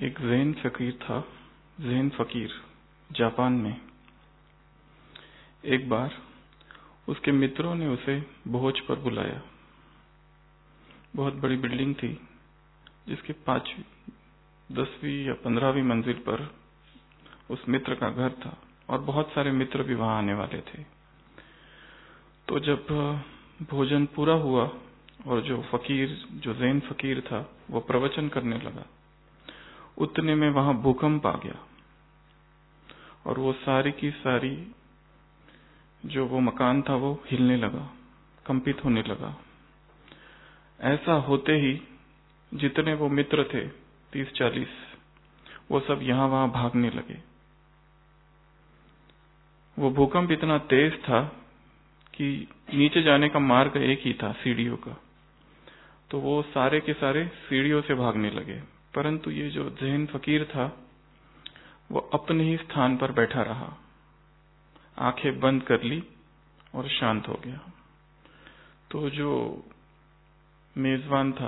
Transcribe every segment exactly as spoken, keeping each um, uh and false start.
एक ज़ैन फकीर था, ज़ैन फकीर जापान में। एक बार उसके मित्रों ने उसे भोज पर बुलाया। बहुत बड़ी बिल्डिंग थी जिसके पांचवी, दसवीं या पंद्रहवीं मंजिल पर उस मित्र का घर था और बहुत सारे मित्र भी वहां आने वाले थे। तो जब भोजन पूरा हुआ और जो फकीर, जो ज़ैन फकीर था, वो प्रवचन करने लगा, उतने में वहां भूकंप आ गया और वो सारी की सारी जो वो मकान था वो हिलने लगा, कंपित होने लगा। ऐसा होते ही जितने वो मित्र थे, तीस चालीस, वो सब यहां वहां भागने लगे। वो भूकंप इतना तेज था कि नीचे जाने का मार्ग एक ही था, सीढ़ियों का। तो वो सारे के सारे सीढ़ियों से भागने लगे, परंतु ये जो ज़ैन फकीर था वो अपने ही स्थान पर बैठा रहा, आंखें बंद कर ली और शांत हो गया। तो जो मेजबान था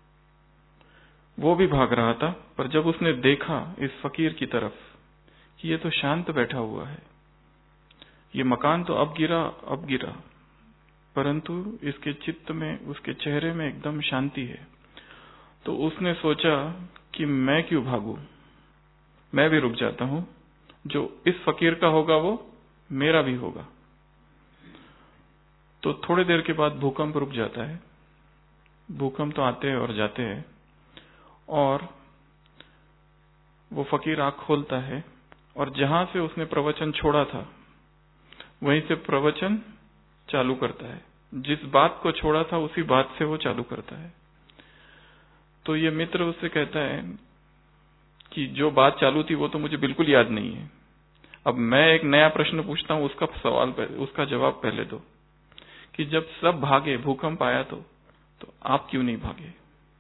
वो भी भाग रहा था, पर जब उसने देखा इस फकीर की तरफ कि ये तो शांत बैठा हुआ है, ये मकान तो अब गिरा अब गिरा, परंतु इसके चित्त में, उसके चेहरे में एकदम शांति है। तो उसने सोचा कि मैं क्यों भागूं, मैं भी रुक जाता हूं, जो इस फकीर का होगा वो मेरा भी होगा। तो थोड़ी देर के बाद भूकंप रुक जाता है। भूकंप तो आते हैं और जाते हैं, और वो फकीर आंख खोलता है और जहां से उसने प्रवचन छोड़ा था वहीं से प्रवचन चालू करता है। जिस बात को छोड़ा था उसी बात से वो चालू करता है। तो ये मित्र उससे कहता है कि जो बात चालू थी वो तो मुझे बिल्कुल याद नहीं है, अब मैं एक नया प्रश्न पूछता हूं, उसका सवाल पहले, उसका जवाब पहले दो, कि जब सब भागे, भूकंप आया तो तो आप क्यों नहीं भागे?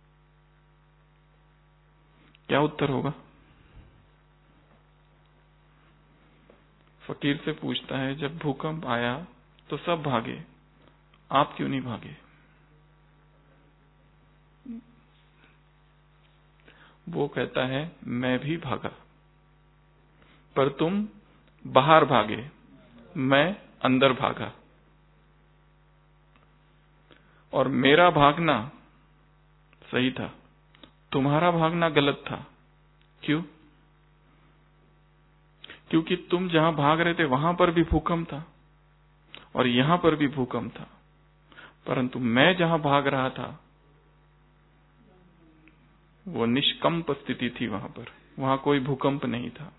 क्या उत्तर होगा? फकीर से पूछता है, जब भूकंप आया तो सब भागे, आप क्यों नहीं भागे? वो कहता है, मैं भी भागा, पर तुम बाहर भागे, मैं अंदर भागा, और मेरा भागना सही था, तुम्हारा भागना गलत था। क्यों? क्योंकि तुम जहां भाग रहे थे वहां पर भी भूकंप था और यहां पर भी भूकंप था, परंतु मैं जहां भाग रहा था वो निष्कंप स्थिति थी, वहां पर, वहां कोई भूकंप नहीं था।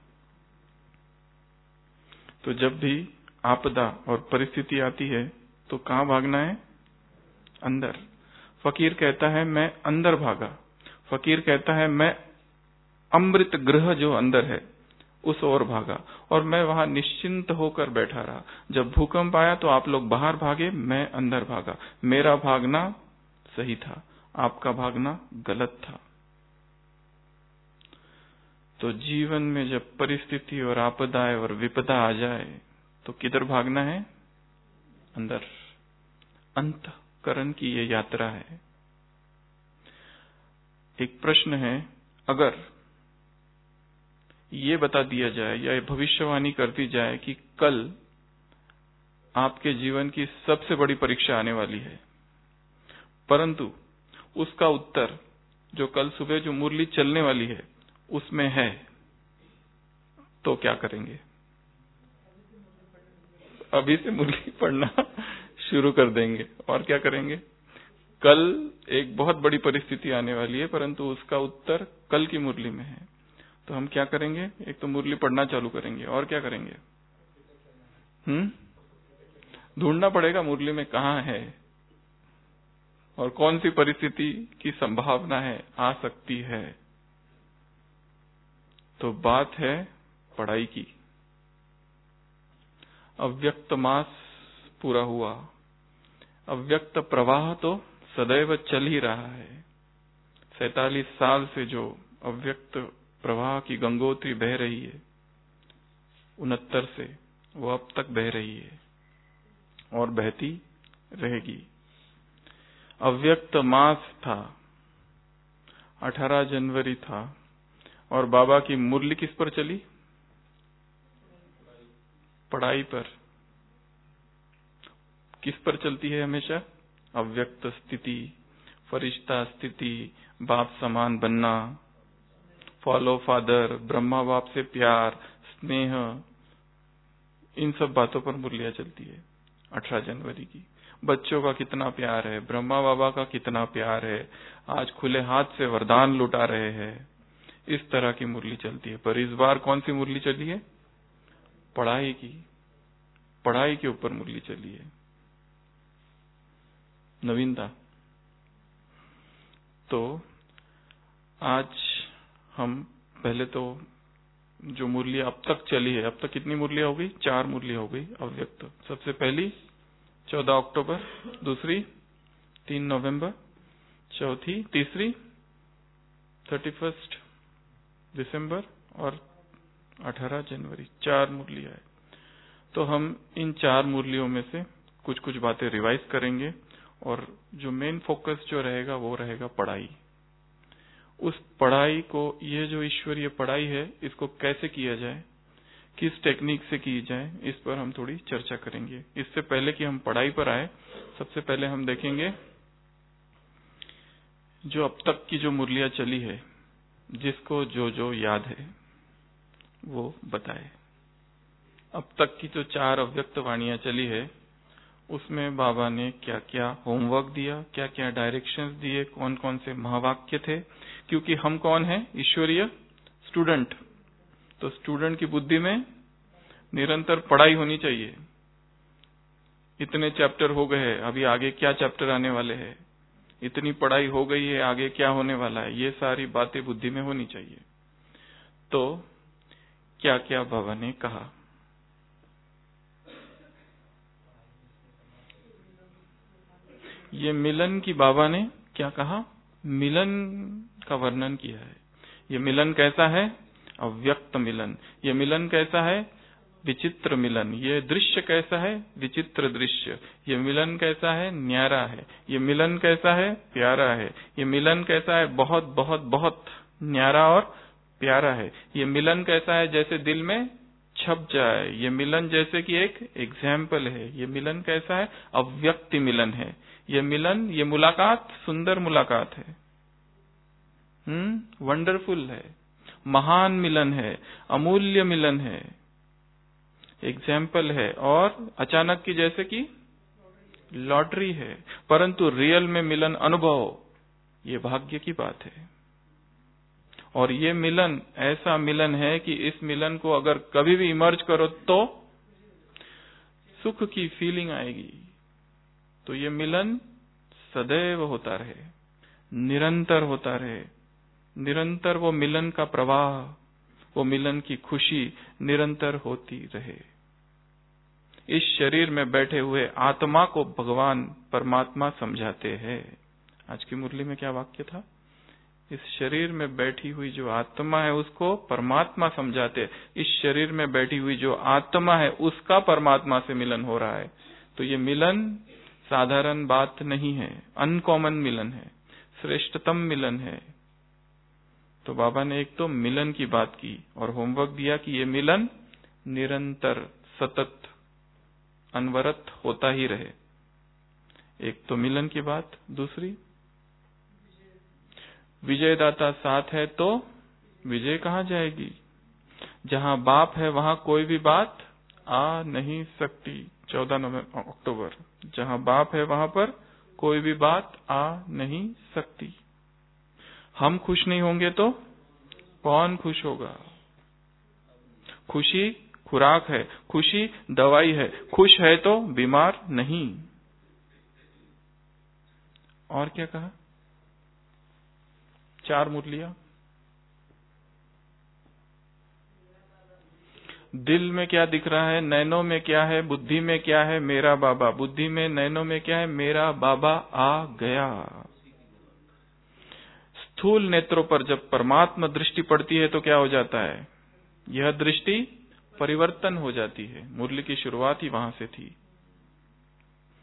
तो जब भी आपदा और परिस्थिति आती है तो कहां भागना है? अंदर। फकीर कहता है मैं अंदर भागा। फकीर कहता है मैं अमृत गृह जो अंदर है उस ओर भागा, और मैं वहां निश्चिंत होकर बैठा रहा। जब भूकंप आया तो आप लोग बाहर भागे, मैं अंदर भागा। मेरा भागना सही था, आपका भागना गलत था। तो जीवन में जब परिस्थिति और आपदाएं और विपदा आ जाए तो किधर भागना है? अंदर। अंतःकरण की ये यात्रा है। एक प्रश्न है, अगर ये बता दिया जाए या ये भविष्यवाणी कर दी जाए कि कल आपके जीवन की सबसे बड़ी परीक्षा आने वाली है, परंतु उसका उत्तर जो कल सुबह जो मुरली चलने वाली है उसमें है, तो क्या करेंगे? अभी से मुरली पढ़ना शुरू कर देंगे। और क्या करेंगे? कल एक बहुत बड़ी परिस्थिति आने वाली है, परंतु उसका उत्तर कल की मुरली में है, तो हम क्या करेंगे? एक तो मुरली पढ़ना चालू करेंगे, और क्या करेंगे? हम्म ढूंढना पड़ेगा मुरली में कहाँ है और कौन सी परिस्थिति की संभावना है, आ सकती है। तो बात है पढ़ाई की। अव्यक्त मास पूरा हुआ, अव्यक्त प्रवाह तो सदैव चल ही रहा है। सैतालीस साल से जो अव्यक्त प्रवाह की गंगोत्री बह रही है, उनहत्तर से, वो अब तक बह रही है और बहती रहेगी। अव्यक्त मास था, अठारह जनवरी था, और बाबा की मुरली किस पर चली? पढ़ाई पर। किस पर चलती है हमेशा? अव्यक्त स्थिति, फरिश्ता स्थिति, बाप समान बनना, फॉलो फादर, ब्रह्मा बाप से प्यार, स्नेह, इन सब बातों पर मुरलियां चलती है। अठारह जनवरी की बच्चों का कितना प्यार है, ब्रह्मा बाबा का कितना प्यार है, आज खुले हाथ से वरदान लुटा रहे हैं, इस तरह की मुरली चलती है। पर इस बार कौन सी मुरली चली है? पढ़ाई की। पढ़ाई के ऊपर मुरली चली है, नवीनता। तो आज हम पहले तो जो मुरलियां अब तक चली है, अब तक कितनी मुरलियां हो गई? चार मुरलियां हो गई अव्यक्त। सबसे पहली चौदह अक्टूबर, दूसरी तीन नवंबर, चौथी तीसरी थर्टी फर्स्ट दिसंबर और अठारह जनवरी। चार मुरलियां है। तो हम इन चार मुरलियों में से कुछ कुछ बातें रिवाइज करेंगे और जो मेन फोकस जो रहेगा वो रहेगा पढ़ाई। उस पढ़ाई को, ये जो ईश्वरीय पढ़ाई है, इसको कैसे किया जाए, किस टेक्निक से की जाए, इस पर हम थोड़ी चर्चा करेंगे। इससे पहले कि हम पढ़ाई पर आए, सबसे पहले हम देखेंगे जो अब तक की जो मुरलियां चली है, जिसको जो जो याद है वो बताए। अब तक की जो चार अव्यक्त वाणियां चली है, उसमें बाबा ने क्या क्या होमवर्क दिया, क्या क्या डायरेक्शंस दिए, कौन कौन से महावाक्य थे। क्योंकि हम कौन है? ईश्वरीय स्टूडेंट। तो स्टूडेंट की बुद्धि में निरंतर पढ़ाई होनी चाहिए। इतने चैप्टर हो गए हैं, अभी आगे क्या चैप्टर आने वाले हैं, इतनी पढ़ाई हो गई है, आगे क्या होने वाला है, ये सारी बातें बुद्धि में होनी चाहिए। तो क्या क्या बाबा ने कहा? ये मिलन की बाबा ने क्या कहा? मिलन का वर्णन किया है। ये मिलन कैसा है? अव्यक्त मिलन। ये मिलन कैसा है? विचित्र मिलन। ये दृश्य कैसा है? विचित्र दृश्य। ये मिलन कैसा है? न्यारा है। ये मिलन कैसा है? प्यारा है। ये मिलन कैसा है? बहुत बहुत बहुत न्यारा और प्यारा है। ये मिलन कैसा है? जैसे दिल में छप जाए। ये मिलन जैसे कि एक एग्जाम्पल है। ये मिलन कैसा है? अव्यक्ति मिलन है। ये मिलन, ये मुलाकात सुंदर मुलाकात है, हम्म वंडरफुल है, महान मिलन है, अमूल्य मिलन है, एग्जाम्पल है, और अचानक की जैसे कि लॉटरी है। परंतु रियल में मिलन अनुभव, ये भाग्य की बात है। और ये मिलन ऐसा मिलन है कि इस मिलन को अगर कभी भी इमर्ज करो तो सुख की फीलिंग आएगी। तो ये मिलन सदैव होता रहे, निरंतर होता रहे, निरंतर वो मिलन का प्रवाह, वो मिलन की खुशी निरंतर होती रहे। इस शरीर में बैठे हुए आत्मा को भगवान परमात्मा समझाते हैं। आज की मुरली में क्या वाक्य था? इस शरीर में बैठी हुई जो आत्मा है उसको परमात्मा समझाते। इस शरीर में बैठी हुई जो आत्मा है उसका परमात्मा से मिलन हो रहा है। तो ये मिलन साधारण बात नहीं है, अनकॉमन मिलन है, श्रेष्ठतम मिलन है। तो बाबा ने एक तो मिलन की बात की और होमवर्क दिया कि ये मिलन निरंतर सतत अनवरत होता ही रहे। एक तो मिलन की बात। दूसरी, विजयदाता साथ है तो विजय कहाँ जाएगी? जहां बाप है वहां कोई भी बात आ नहीं सकती। चौदह नवंबर अक्टूबर, जहां बाप है वहां पर कोई भी बात आ नहीं सकती। हम खुश नहीं होंगे तो कौन खुश होगा? खुशी खुराक है, खुशी दवाई है, खुश है तो बीमार नहीं। और क्या कहा? चार मुरलियां। दिल में क्या दिख रहा है, नैनों में क्या है, बुद्धि में क्या है? मेरा बाबा। बुद्धि में, नैनों में क्या है? मेरा बाबा आ गया। स्थूल नेत्रों पर जब परमात्मा दृष्टि पड़ती है तो क्या हो जाता है? यह दृष्टि परिवर्तन हो जाती है। मुरली की शुरुआत ही वहां से थी।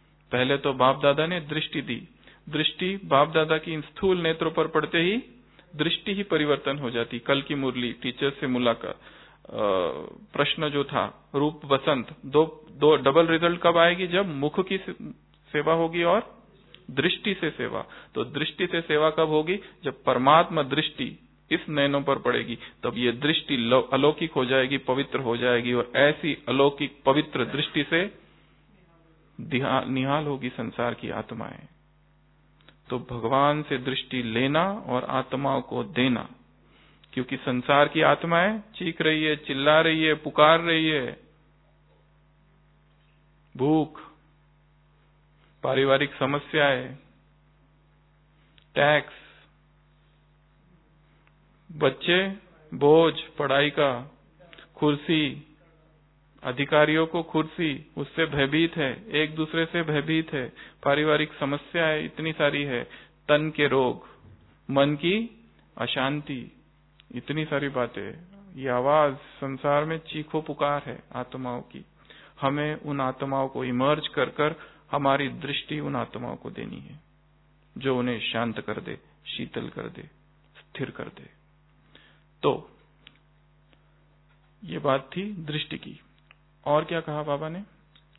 पहले तो बाप दादा ने दृष्टि दी। दृष्टि बाप दादा की इन स्थूल नेत्रों पर पड़ते ही दृष्टि ही परिवर्तन हो जाती। कल की मुरली, टीचर से मुलाकात, प्रश्न जो था रूप वसंत, दो दो डबल रिजल्ट कब आएगी? जब मुख की सेवा होगी और दृष्टि से सेवा। तो दृष्टि से सेवा कब होगी? जब परमात्मा दृष्टि इस नयनों पर पड़ेगी, तब ये दृष्टि अलौकिक हो जाएगी, पवित्र हो जाएगी, और ऐसी अलौकिक पवित्र दृष्टि से निहाल होगी संसार की आत्माएं। तो भगवान से दृष्टि लेना और आत्माओं को देना, क्योंकि संसार की आत्माएं चीख रही है, चिल्ला रही है, पुकार रही है। भूख, पारिवारिक समस्याएं, टैक्स, बच्चे, बोझ पढ़ाई का, कुर्सी, अधिकारियों को कुर्सी, उससे भयभीत है, एक दूसरे से भयभीत है, पारिवारिक समस्याएं इतनी सारी है, तन के रोग, मन की अशांति, इतनी सारी बातें। ये आवाज संसार में चीखो पुकार है आत्माओं की। हमें उन आत्माओं को इमर्ज कर कर हमारी दृष्टि उन आत्माओं को देनी है, जो उन्हें शांत कर दे, शीतल कर दे, स्थिर कर दे। तो ये बात थी दृष्टि की। और क्या कहा बाबा ने?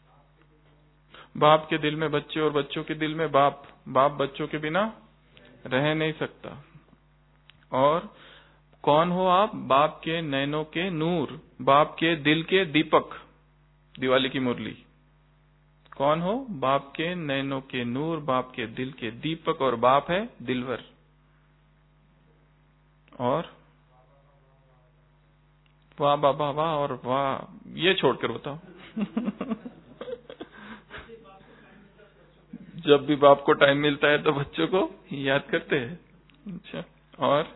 बाप के दिल में बच्चे और बच्चों के दिल में बाप। बाप बच्चों के बिना रह नहीं सकता। और कौन हो आप? बाप के नैनों के नूर, बाप के दिल के दीपक। दिवाली की मुरली, कौन हो? बाप के नैनों के नूर, बाप के दिल के दीपक, और बाप है दिलवर। और वाह बाबा वाह और वाह, ये छोड़कर बताओ। जब भी बाप को टाइम मिलता है तो बच्चों को याद करते हैं। अच्छा, और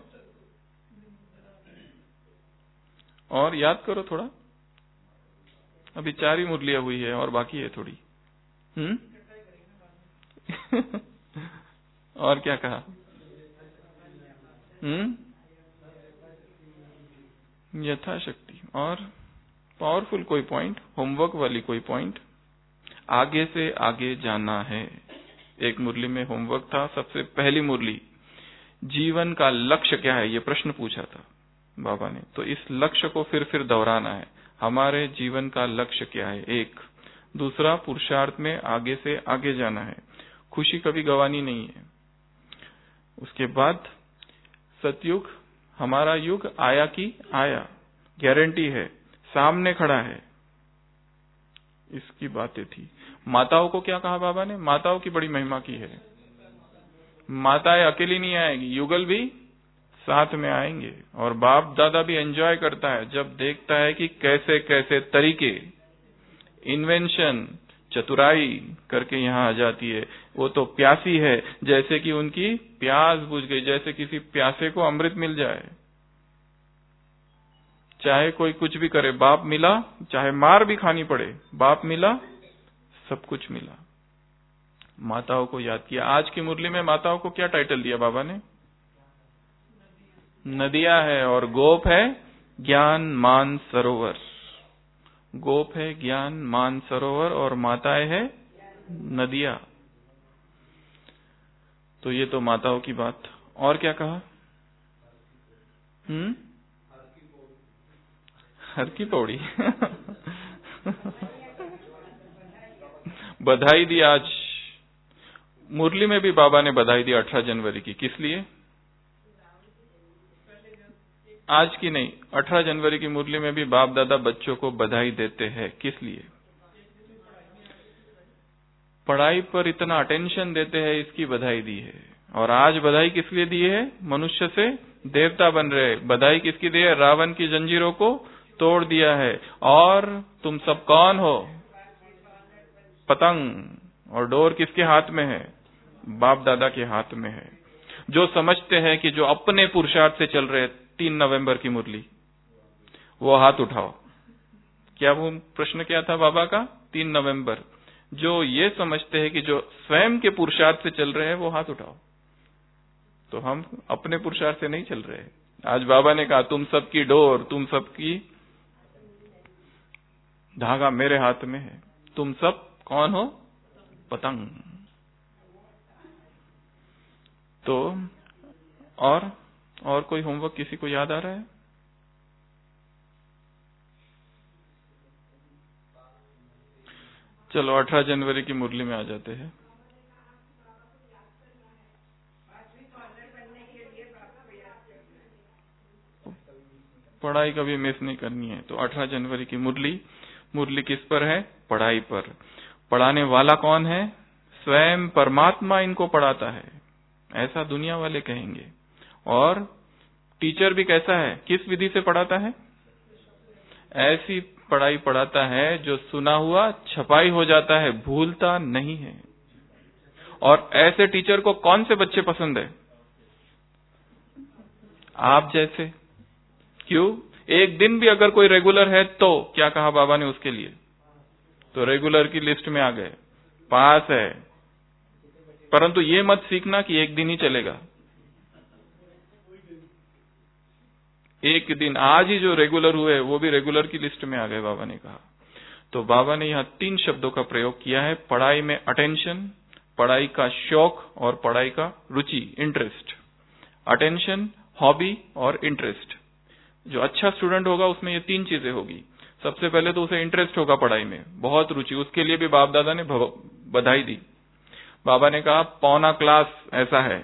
और याद करो थोड़ा। अभी चार ही मुरलियां हुई है और बाकी है थोड़ी। हम्म और क्या कहा? हम्म यथाशक्ति। और पावरफुल कोई पॉइंट, होमवर्क वाली कोई पॉइंट? आगे से आगे जाना है। एक मुरली में होमवर्क था, सबसे पहली मुरली, जीवन का लक्ष्य क्या है, ये प्रश्न पूछा था बाबा ने। तो इस लक्ष्य को फिर फिर दोहराना है। हमारे जीवन का लक्ष्य क्या है? एक। दूसरा, पुरुषार्थ में आगे से आगे जाना है, खुशी कभी गंवानी नहीं है। उसके बाद सतयुग, हमारा युग आया कि आया, गारंटी है, सामने खड़ा है, इसकी बातें थी। माताओं को क्या कहा बाबा ने? माताओं की बड़ी महिमा की है। माताएं अकेली नहीं आएगी, युगल भी साथ में आएंगे। और बाप दादा भी एंजॉय करता है जब देखता है कि कैसे कैसे तरीके, इन्वेंशन, चतुराई करके यहाँ आ जाती है। वो तो प्यासी है, जैसे कि उनकी प्यास बुझ गई, जैसे किसी प्यासे को अमृत मिल जाए। चाहे कोई कुछ भी करे, बाप मिला, चाहे मार भी खानी पड़े, बाप मिला, सब कुछ मिला। माताओं को याद किया। आज की मुरली में माताओं को क्या टाइटल दिया बाबा ने? नदिया है, और गोप है ज्ञान मान सरोवर। गोप है ज्ञान मान सरोवर, और माताएं है नदिया। तो ये तो माताओं की बात। और क्या कहा? हम्म हर की पौड़ी। बधाई दी आज मुरली में भी बाबा ने बधाई दी अठारह जनवरी की। किस लिए? आज की नहीं, अठारह जनवरी की मुरली में भी बाप दादा बच्चों को बधाई देते हैं। किस लिए? पढ़ाई पर इतना अटेंशन देते हैं, इसकी बधाई दी है। और आज बधाई किस लिए दी है? मनुष्य से देवता बन रहे। बधाई किसकी दी है? रावण की जंजीरों को तोड़ दिया है। और तुम सब कौन हो? पतंग। और डोर किसके हाथ में है? बाप दादा के हाथ में है। जो समझते हैं कि जो अपने पुरुषार्थ से चल रहे, तीन नवंबर की मुरली, वो हाथ उठाओ। क्या वो प्रश्न क्या था बाबा का? तीन नवंबर। जो ये समझते हैं कि जो स्वयं के पुरुषार्थ से चल रहे हैं, वो हाथ उठाओ। तो हम अपने पुरुषार्थ से नहीं चल रहे। आज बाबा ने कहा, तुम सबकी डोर, तुम सबकी धागा मेरे हाथ में है। तुम सब कौन हो? पतंग। तो और और कोई होमवर्क किसी को याद आ रहा है? चलो अठारह जनवरी की मुरली में आ जाते हैं। पढ़ाई कभी मिस नहीं करनी है। तो अठारह जनवरी की मुरली, मुरली किस पर है? पढ़ाई पर। पढ़ाने वाला कौन है? स्वयं परमात्मा इनको पढ़ाता है, ऐसा दुनिया वाले कहेंगे। और टीचर भी कैसा है? किस विधि से पढ़ाता है? ऐसी पढ़ाई पढ़ाता है जो सुना हुआ छपाई हो जाता है, भूलता नहीं है। और ऐसे टीचर को कौन से बच्चे पसंद है? आप जैसे। क्यों? एक दिन भी अगर कोई रेगुलर है तो क्या कहा बाबा ने उसके लिए? तो रेगुलर की लिस्ट में आ गए, पास है। परंतु ये मत सीखना कि एक दिन ही चलेगा। एक दिन, आज ही जो रेगुलर हुए वो भी रेगुलर की लिस्ट में आ गए, बाबा ने कहा। तो बाबा ने यहाँ तीन शब्दों का प्रयोग किया है, पढ़ाई में अटेंशन, पढ़ाई का शौक और पढ़ाई का रुचि, इंटरेस्ट। अटेंशन, हॉबी और इंटरेस्ट। जो अच्छा स्टूडेंट होगा उसमें ये तीन चीजें होगी। सबसे पहले तो उसे इंटरेस्ट होगा पढ़ाई में, बहुत रुचि। उसके लिए भी बाप दादा ने बधाई दी। बाबा ने कहा पौना क्लास ऐसा है।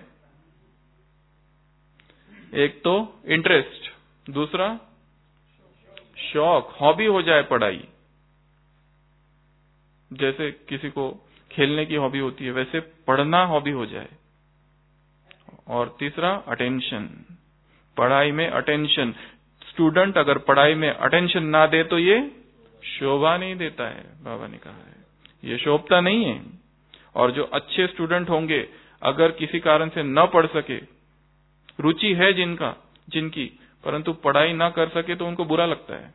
एक तो इंटरेस्ट, दूसरा शौक, हॉबी हो जाए पढ़ाई। जैसे किसी को खेलने की हॉबी होती है, वैसे पढ़ना हॉबी हो जाए। और तीसरा अटेंशन, पढ़ाई में अटेंशन। स्टूडेंट अगर पढ़ाई में अटेंशन ना दे तो ये शोभा नहीं देता है, बाबा ने कहा है, ये शोभता नहीं है। और जो अच्छे स्टूडेंट होंगे, अगर किसी कारण से न पढ़ सके, रुचि है जिनका जिनकी परंतु पढ़ाई ना कर सके तो उनको बुरा लगता है।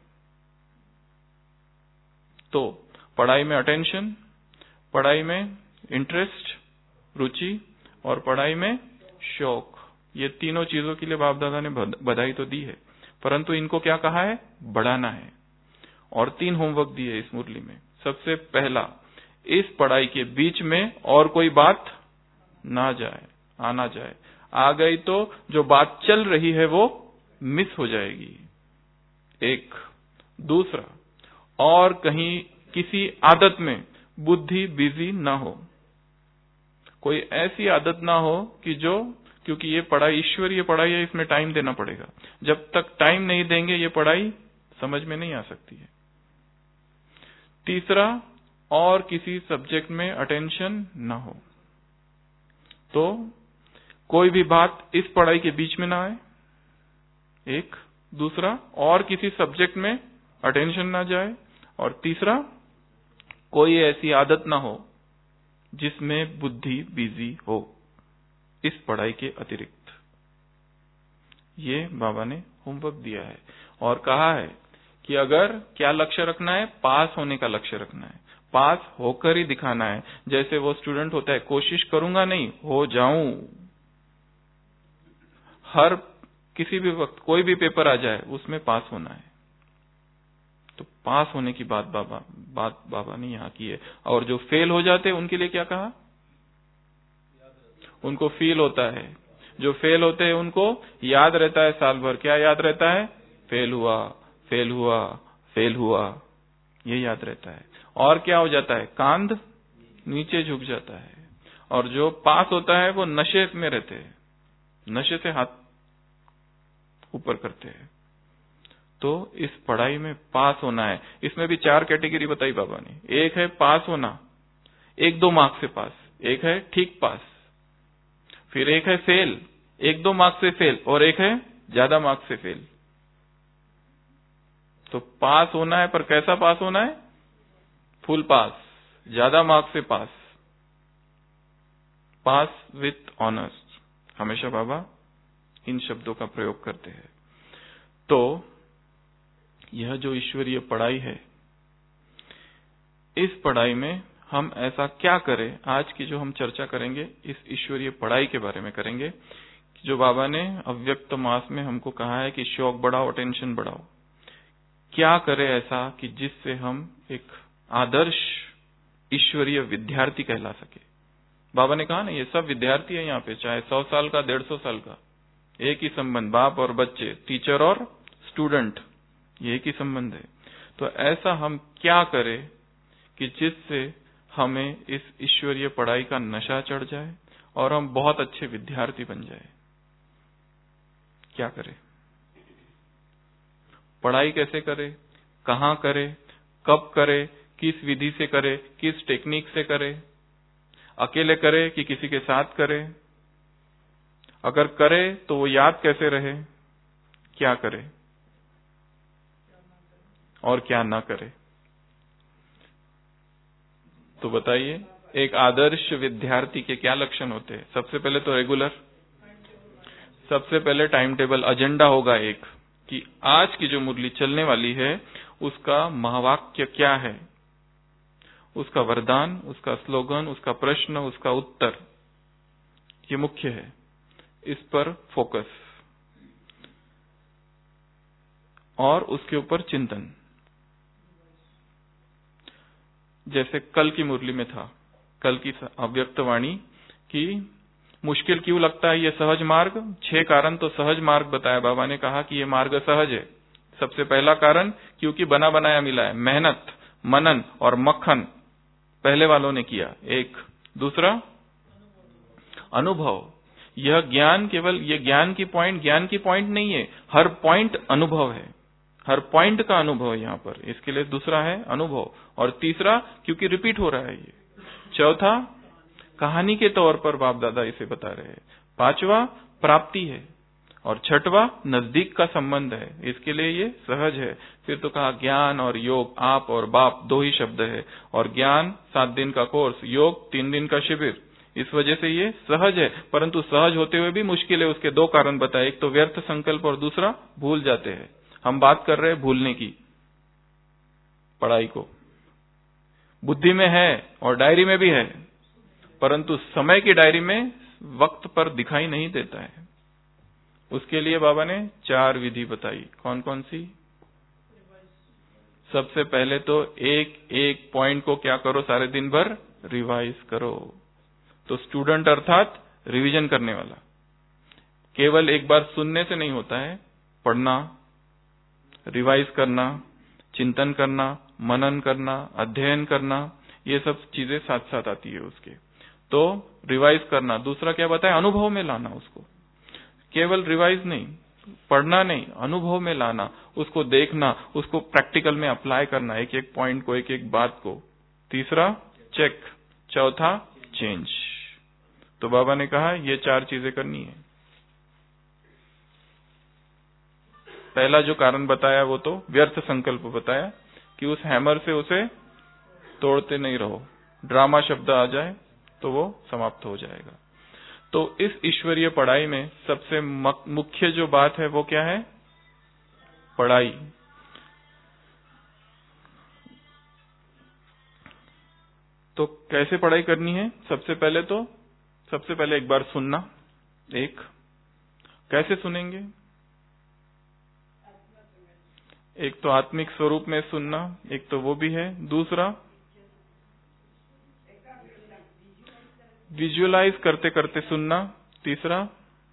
तो पढ़ाई में अटेंशन, पढ़ाई में इंटरेस्ट, रुचि, और पढ़ाई में शौक, ये तीनों चीजों के लिए बाप दादा ने बधाई तो दी है, परंतु इनको क्या कहा है? बढ़ाना है। और तीन होमवर्क दिए इस मुरली में। सबसे पहला, इस पढ़ाई के बीच में और कोई बात ना जाए, आना जाए। आ गई तो जो बात चल रही है वो मिस हो जाएगी, एक। दूसरा, और कहीं किसी आदत में बुद्धि बिजी ना हो, कोई ऐसी आदत ना हो कि जो, क्योंकि ये पढ़ाई ईश्वरीय पढ़ाई है, इसमें टाइम देना पड़ेगा। जब तक टाइम नहीं देंगे ये पढ़ाई समझ में नहीं आ सकती है। तीसरा, और किसी सब्जेक्ट में अटेंशन ना हो। तो कोई भी बात इस पढ़ाई के बीच में ना आए, एक। दूसरा, और किसी सब्जेक्ट में अटेंशन ना जाए। और तीसरा, कोई ऐसी आदत ना हो जिसमें बुद्धि बिजी हो इस पढ़ाई के अतिरिक्त। ये बाबा ने होमवर्क दिया है और कहा है कि अगर क्या लक्ष्य रखना है? पास होने का लक्ष्य रखना है, पास होकर ही दिखाना है। जैसे वो स्टूडेंट होता है, कोशिश करूंगा नहीं, हो जाऊं। हर किसी भी वक्त कोई भी पेपर आ जाए उसमें पास होना है। तो पास होने की बात बाबा बात बाबा ने यहाँ की है। और जो फेल हो जाते हैं उनके लिए क्या कहा? उनको फील होता है। जो फेल होते हैं उनको याद रहता है साल भर। क्या याद रहता है? फेल हुआ, फेल हुआ, फेल हुआ, ये याद रहता है। और क्या हो जाता है? कांध नीचे झुक जाता है। और जो पास होता है वो नशे में रहते हैं, नशे से हाथ ऊपर करते हैं। तो इस पढ़ाई में पास होना है। इसमें भी चार कैटेगरी बताई बाबा ने। एक है पास होना, एक दो मार्क्स से पास, एक है ठीक पास, फिर एक है फेल, एक दो मार्क्स से फेल, और एक है ज्यादा मार्क्स से फेल। तो पास होना है, पर कैसा पास होना है? फुल पास, ज्यादा मार्क्स से पास, पास विथ ऑनर्स। हमेशा बाबा इन शब्दों का प्रयोग करते हैं। तो यह जो ईश्वरीय पढ़ाई है, इस पढ़ाई में हम ऐसा क्या करें? आज की जो हम चर्चा करेंगे इस ईश्वरीय पढ़ाई के बारे में करेंगे, जो बाबा ने अव्यक्त मास में हमको कहा है कि शौक बढ़ाओ, अटेंशन बढ़ाओ। क्या करें ऐसा कि जिससे हम एक आदर्श ईश्वरीय विद्यार्थी कहला सके? बाबा ने कहा ना, ये सब विद्यार्थी है यहाँ पे, चाहे सौ साल का, डेढ़ सौ साल का, एक ही संबंध, बाप और बच्चे, टीचर और स्टूडेंट, ये एक ही संबंध है। तो ऐसा हम क्या करें कि जिससे हमें इस ईश्वरीय पढ़ाई का नशा चढ़ जाए और हम बहुत अच्छे विद्यार्थी बन जाए? क्या करें? पढ़ाई कैसे करें, कहां करें, कब करें, किस विधि से करें, किस टेक्निक से करें, अकेले करें कि किसी के साथ करें, अगर करें तो वो याद कैसे रहे, क्या करें और क्या ना करें? तो बताइए, एक आदर्श विद्यार्थी के क्या लक्षण होते हैं? सबसे पहले तो रेगुलर, सबसे पहले टाइम टेबल, एजेंडा होगा एक कि आज की जो मुरली चलने वाली है उसका महावाक्य क्या है, उसका वरदान, उसका स्लोगन, उसका प्रश्न, उसका उत्तर, ये मुख्य है। इस पर फोकस और उसके ऊपर चिंतन। जैसे कल की मुरली में था, कल की अव्यक्त वाणी की मुश्किल क्यों लगता है ये सहज मार्ग? छह कारण तो सहज मार्ग बताया बाबा ने, कहा कि ये मार्ग सहज है। सबसे पहला कारण, क्योंकि बना बनाया मिला है, मेहनत, मनन और मक्खन पहले वालों ने किया, एक। दूसरा, अनुभव। यह ज्ञान केवल, ये ज्ञान की पॉइंट, ज्ञान की पॉइंट नहीं है, हर पॉइंट अनुभव है, हर पॉइंट का अनुभव है यहाँ पर, इसके लिए दूसरा है अनुभव। और तीसरा, क्योंकि रिपीट हो रहा है ये। चौथा, कहानी के तौर पर बाप दादा इसे बता रहे हैं। पांचवा, प्राप्ति है। और छठवा, नजदीक का संबंध है, इसके लिए ये सहज है। फिर तो कहा ज्ञान और योग, आप और बाप दो ही शब्द है, और ज्ञान सात दिन का कोर्स, योग तीन दिन का शिविर, इस वजह से ये सहज है। परंतु सहज होते हुए भी मुश्किल है, उसके दो कारण बताए, एक तो व्यर्थ संकल्प और दूसरा भूल जाते हैं। हम बात कर रहे हैं भूलने की, पढ़ाई को बुद्धि में है और डायरी में भी है, परंतु समय की डायरी में वक्त पर दिखाई नहीं देता है। उसके लिए बाबा ने चार विधि बताई। कौन कौन सी? सबसे पहले तो एक एक पॉइंट को क्या करो, सारे दिन भर रिवाइज करो। तो स्टूडेंट अर्थात रिवीजन करने वाला, केवल एक बार सुनने से नहीं होता है, पढ़ना, रिवाइज करना, चिंतन करना, मनन करना, अध्ययन करना, ये सब चीजें साथ साथ आती है उसके। तो रिवाइज करना। दूसरा क्या बताया? अनुभव में लाना उसको, केवल रिवाइज नहीं, पढ़ना नहीं, अनुभव में लाना, उसको देखना, उसको प्रैक्टिकल में अप्लाई करना, एक एक पॉइंट को, एक एक बात को। तीसरा, चेक। चौथा, चेंज। तो बाबा ने कहा ये चार चीजें करनी है। पहला जो कारण बताया वो तो व्यर्थ संकल्प बताया कि उस हैमर से उसे तोड़ते नहीं रहो, ड्रामा शब्द आ जाए तो वो समाप्त हो जाएगा। तो इस ईश्वरीय पढ़ाई में सबसे मुख्य जो बात है वो क्या है? पढ़ाई। तो कैसे पढ़ाई करनी है? सबसे पहले तो सबसे पहले एक बार सुनना। एक, कैसे सुनेंगे? एक तो आत्मिक स्वरूप में सुनना, एक तो वो भी है। दूसरा, विजुअलाइज करते करते सुनना। तीसरा,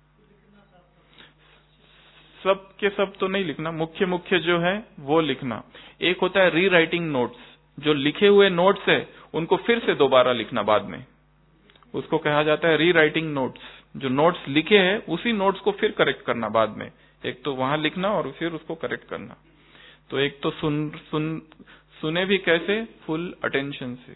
सब के सब तो नहीं लिखना, मुख्य मुख्य जो है वो लिखना। एक होता है री राइटिंग नोट्स, जो लिखे हुए नोट्स है उनको फिर से दोबारा लिखना बाद में, उसको कहा जाता है री राइटिंग नोट्स। जो नोट्स लिखे हैं उसी नोट्स को फिर करेक्ट करना बाद में, एक तो वहां लिखना और फिर उसको करेक्ट करना। तो एक तो सुन सुन सुने भी कैसे? फुल अटेंशन से।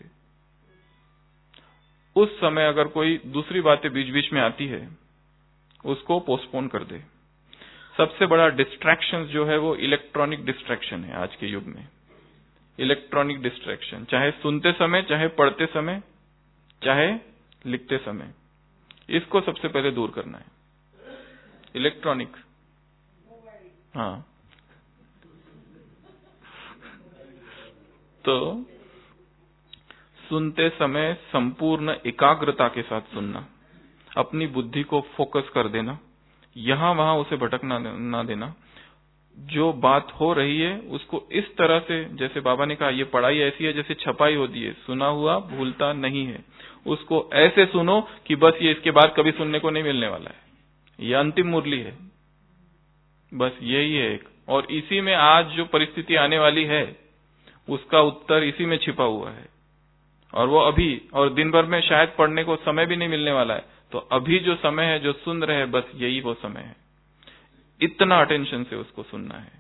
उस समय अगर कोई दूसरी बातें बीच बीच में आती है उसको पोस्टपोन कर दे। सबसे बड़ा डिस्ट्रैक्शन जो है वो इलेक्ट्रॉनिक डिस्ट्रैक्शन है आज के युग में। इलेक्ट्रॉनिक डिस्ट्रैक्शन, चाहे सुनते समय, चाहे पढ़ते समय, चाहे लिखते समय, इसको सबसे पहले दूर करना है। इलेक्ट्रॉनिक, हाँ। तो सुनते समय संपूर्ण एकाग्रता के साथ सुनना, अपनी बुद्धि को फोकस कर देना, यहां वहां उसे भटकना ना देना। जो बात हो रही है उसको इस तरह से, जैसे बाबा ने कहा ये पढ़ाई ऐसी है जैसे छपाई होती है, सुना हुआ भूलता नहीं है। उसको ऐसे सुनो कि बस ये इसके बाद कभी सुनने को नहीं मिलने वाला है, यह अंतिम मुरली है, बस यही है एक। और इसी में आज जो परिस्थिति आने वाली है उसका उत्तर इसी में छिपा हुआ है, और वो अभी, और दिन भर में शायद पढ़ने को समय भी नहीं मिलने वाला है। तो अभी जो समय है, जो सुन रहे हैं, बस यही वो समय है। इतना अटेंशन से उसको सुनना है।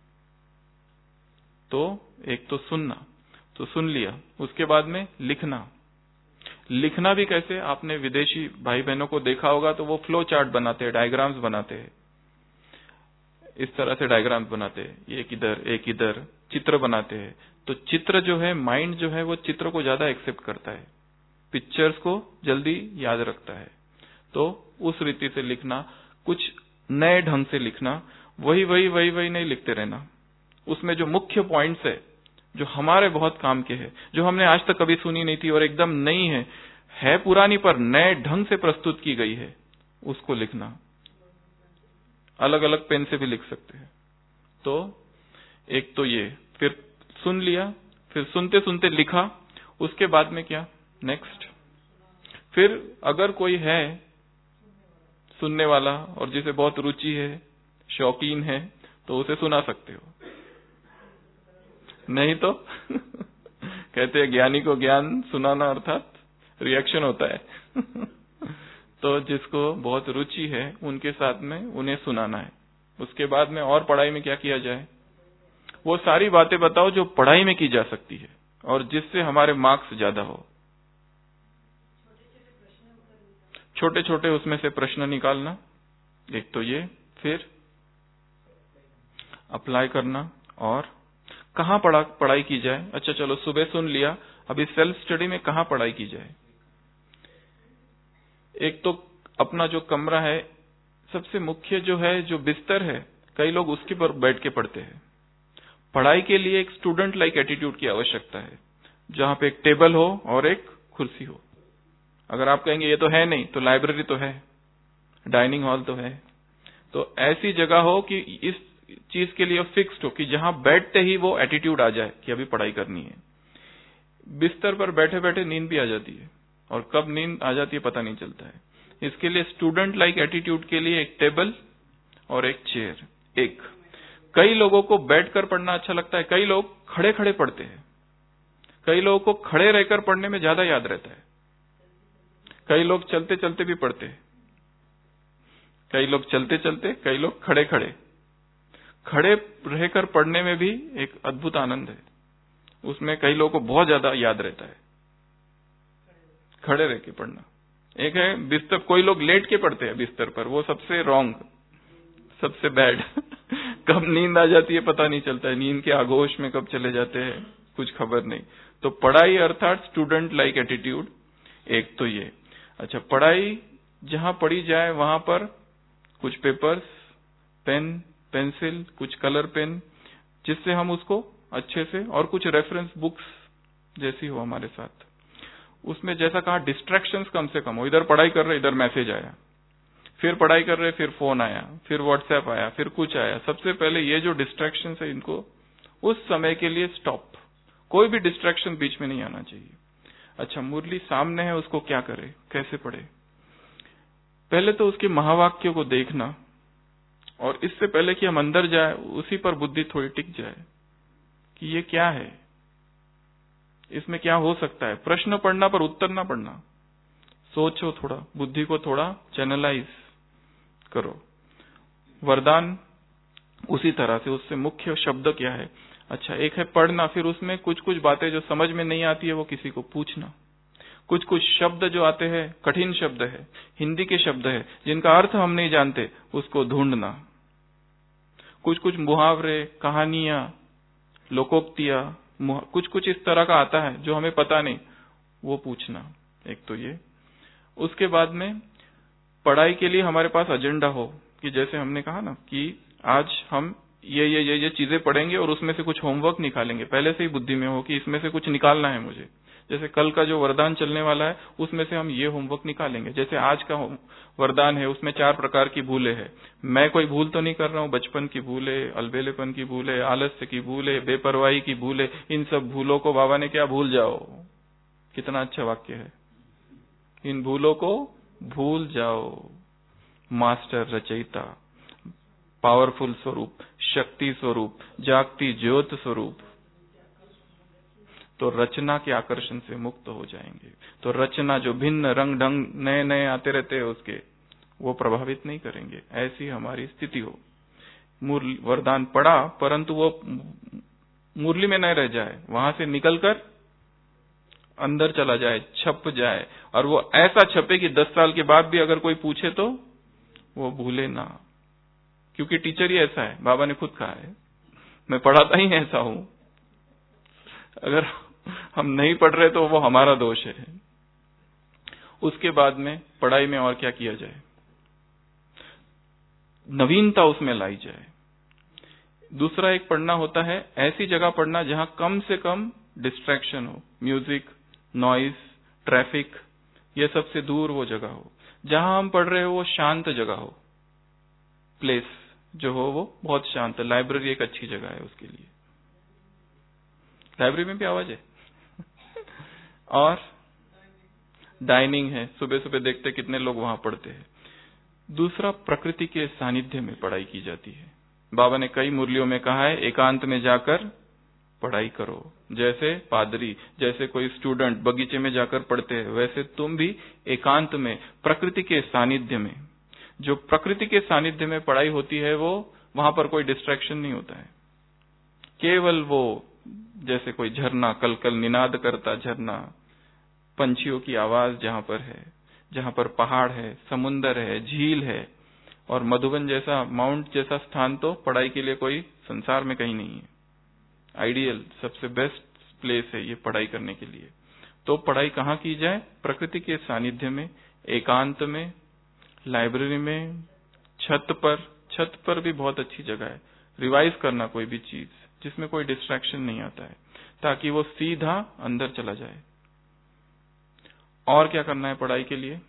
तो एक तो सुनना, तो सुन लिया। उसके बाद में लिखना। लिखना भी कैसे, आपने विदेशी भाई बहनों को देखा होगा तो वो फ्लो चार्ट बनाते हैं, डायग्राम्स बनाते हैं, इस तरह से डायग्राम्स बनाते हैं, एक इधर एक इधर, चित्र बनाते हैं। तो चित्र जो है, माइंड जो है वो चित्र को ज्यादा एक्सेप्ट करता है, पिक्चर्स को जल्दी याद रखता है। तो उस रीति से लिखना, कुछ नए ढंग से लिखना, वही वही वही वही नहीं लिखते रहना। उसमें जो मुख्य पॉइंट्स है, जो हमारे बहुत काम के हैं, जो हमने आज तक कभी सुनी नहीं थी और एकदम नई है, है पुरानी पर नए ढंग से प्रस्तुत की गई है, उसको लिखना। अलग अलग पेन से भी लिख सकते हैं। तो एक तो ये, फिर सुन लिया, फिर सुनते सुनते लिखा। उसके बाद में क्या, नेक्स्ट, फिर अगर कोई है सुनने वाला और जिसे बहुत रुचि है, शौकीन है, तो उसे सुना सकते हो। नहीं तो कहते हैं ज्ञानी को ज्ञान सुनाना अर्थात रिएक्शन होता है तो जिसको बहुत रुचि है उनके साथ में उन्हें सुनाना है। उसके बाद में और पढ़ाई में क्या किया जाए, वो सारी बातें बताओ जो पढ़ाई में की जा सकती है और जिससे हमारे मार्क्स ज्यादा हो। छोटे छोटे उसमें से प्रश्न निकालना, एक तो ये, फिर अप्लाई करना। और कहाँ पढ़ा पढ़ाई की जाए। अच्छा चलो सुबह सुन लिया, अभी सेल्फ स्टडी में कहाँ पढ़ाई की जाए। एक तो अपना जो कमरा है, सबसे मुख्य जो है, जो बिस्तर है, कई लोग उसके पर बैठ के पढ़ते हैं। पढ़ाई के लिए एक स्टूडेंट लाइक एटीट्यूड की आवश्यकता है, जहां पे एक टेबल हो और एक कुर्सी हो। अगर आप कहेंगे ये तो है नहीं, तो लाइब्रेरी तो है, डाइनिंग हॉल तो है। तो ऐसी जगह हो कि इस चीज के लिए फिक्स्ड हो कि जहां बैठते ही वो एटीट्यूड आ जाए कि अभी पढ़ाई करनी है। बिस्तर पर बैठे बैठे नींद भी आ जाती है, और कब नींद आ जाती है पता नहीं चलता है। इसके लिए स्टूडेंट लाइक एटीट्यूड के लिए एक टेबल और एक चेयर। एक कई लोगों को बैठकर पढ़ना अच्छा लगता है, कई लोग खड़े खड़े पढ़ते हैं। कई लोगों को खड़े रहकर पढ़ने में ज्यादा याद रहता है। कई लोग चलते चलते भी पढ़ते हैं, कई लोग चलते चलते, कई लोग खड़े खड़े। खड़े रहकर पढ़ने में भी एक अद्भुत आनंद है, उसमें कई लोगों को बहुत ज्यादा याद रहता है खड़े रह के पढ़ना। एक है बिस्तर, कोई लोग लेट के पढ़ते हैं बिस्तर पर, वो सबसे रॉन्ग, सबसे बैड कब नींद आ जाती है पता नहीं चलता है, नींद के आगोश में कब चले जाते हैं कुछ खबर नहीं। तो पढ़ाई अर्थात स्टूडेंट लाइक एटीट्यूड, एक तो ये। अच्छा, पढ़ाई जहां पढ़ी जाए वहां पर कुछ पेपर्स, पेन, पेंसिल, कुछ कलर पेन, जिससे हम उसको अच्छे से, और कुछ रेफरेंस बुक्स जैसी हो हमारे साथ। उसमें जैसा कहा डिस्ट्रैक्शंस कम से कम हो। इधर पढ़ाई कर रहे, इधर मैसेज आया, फिर पढ़ाई कर रहे, फिर फोन आया, फिर व्हाट्सएप आया, फिर कुछ आया। सबसे पहले ये जो डिस्ट्रैक्शंस है, इनको उस समय के लिए स्टॉप। कोई भी डिस्ट्रैक्शन बीच में नहीं आना चाहिए। अच्छा, मुरली सामने है, उसको क्या करे, कैसे पढ़े। पहले तो उसके महावाक्यों को देखना, और इससे पहले कि हम अंदर जाए उसी पर बुद्धि थोड़ी टिक जाए कि ये क्या है, इसमें क्या हो सकता है। प्रश्न पढ़ना पर उत्तर ना पढ़ना, सोचो थोड़ा, बुद्धि को थोड़ा चैनलाइज करो। वरदान उसी तरह से, उससे मुख्य शब्द क्या है। अच्छा, एक है पढ़ना, फिर उसमें कुछ कुछ बातें जो समझ में नहीं आती है वो किसी को पूछना। कुछ कुछ शब्द जो आते हैं, कठिन शब्द है, हिंदी के शब्द है, जिनका अर्थ हम नहीं जानते, उसको ढूंढना। कुछ कुछ मुहावरे, कहानियां, लोकोक्तियां, कुछ कुछ इस तरह का आता है जो हमें पता नहीं, वो पूछना। एक तो ये। उसके बाद में पढ़ाई के लिए हमारे पास एजेंडा हो, कि जैसे हमने कहा ना कि आज हम ये ये ये ये चीजें पढ़ेंगे और उसमें से कुछ होमवर्क निकालेंगे। पहले से ही बुद्धि में हो कि इसमें से कुछ निकालना है मुझे। जैसे कल का जो वरदान चलने वाला है उसमें से हम ये होमवर्क निकालेंगे। जैसे आज का वरदान है, उसमें चार प्रकार की भूलें हैं। मैं कोई भूल तो नहीं कर रहा हूँ, बचपन की भूलें, अलबेलेपन की भूलें, आलस्य की भूलें, बेपरवाही की भूलें, इन सब भूलों को बाबा ने क्या, भूल जाओ। कितना अच्छा वाक्य है, इन भूलों को भूल जाओ। मास्टर रचयिता, पावरफुल स्वरूप, शक्ति स्वरूप, जागती ज्योत स्वरूप, तो रचना के आकर्षण से मुक्त हो जाएंगे। तो रचना जो भिन्न रंग ढंग नए नए आते रहते हैं उसके, वो प्रभावित नहीं करेंगे। ऐसी हमारी स्थिति हो। मुरली वरदान पड़ा परंतु वो मुरली में न रह जाए, वहां से निकलकर अंदर चला जाए, छप जाए, और वो ऐसा छपे कि दस साल के बाद भी अगर कोई पूछे तो वो भूले ना। क्योंकि टीचर ही ऐसा है, बाबा ने खुद कहा है, मैं पढ़ाता ही ऐसा हूं। अगर हम नहीं पढ़ रहे तो वो हमारा दोष है। उसके बाद में पढ़ाई में और क्या किया जाए, नवीनता उसमें लाई जाए। दूसरा एक पढ़ना होता है, ऐसी जगह पढ़ना जहां कम से कम डिस्ट्रैक्शन हो, म्यूजिक, नॉइज, ट्रैफिक, ये सबसे दूर वो जगह हो। जहां हम पढ़ रहे हो वो शांत जगह हो, प्लेस जो हो वो बहुत शांत। लाइब्रेरी एक अच्छी जगह है उसके लिए। लाइब्रेरी में भी आवाज है। और डाइनिंग है, सुबह सुबह देखते कितने लोग वहां पढ़ते हैं। दूसरा, प्रकृति के सानिध्य में पढ़ाई की जाती है। बाबा ने कई मुरलियों में कहा है, एकांत में जाकर पढ़ाई करो। जैसे पादरी, जैसे कोई स्टूडेंट बगीचे में जाकर पढ़ते हैं, वैसे तुम भी एकांत में, प्रकृति के सानिध्य में। जो प्रकृति के सानिध्य में पढ़ाई होती है वो, वहां पर कोई डिस्ट्रैक्शन नहीं होता है। केवल वो, जैसे कोई झरना, कल कल निनाद करता झरना, पंछियों की आवाज जहां पर है, जहां पर पहाड़ है, समुन्दर है, झील है, और मधुबन जैसा, माउंट जैसा स्थान तो पढ़ाई के लिए कोई संसार में कहीं नहीं है। आइडियल, सबसे बेस्ट प्लेस है ये पढ़ाई करने के लिए। तो पढ़ाई कहाँ की जाए? प्रकृति के सानिध्य में, एकांत में, लाइब्रेरी में, छत पर। छत पर भी बहुत अच्छी जगह है। रिवाइज करना कोई भी चीज जिसमें कोई डिस्ट्रैक्शन नहीं आता है, ताकि वो सीधा अंदर चला जाए। और क्या करना है पढ़ाई के लिए?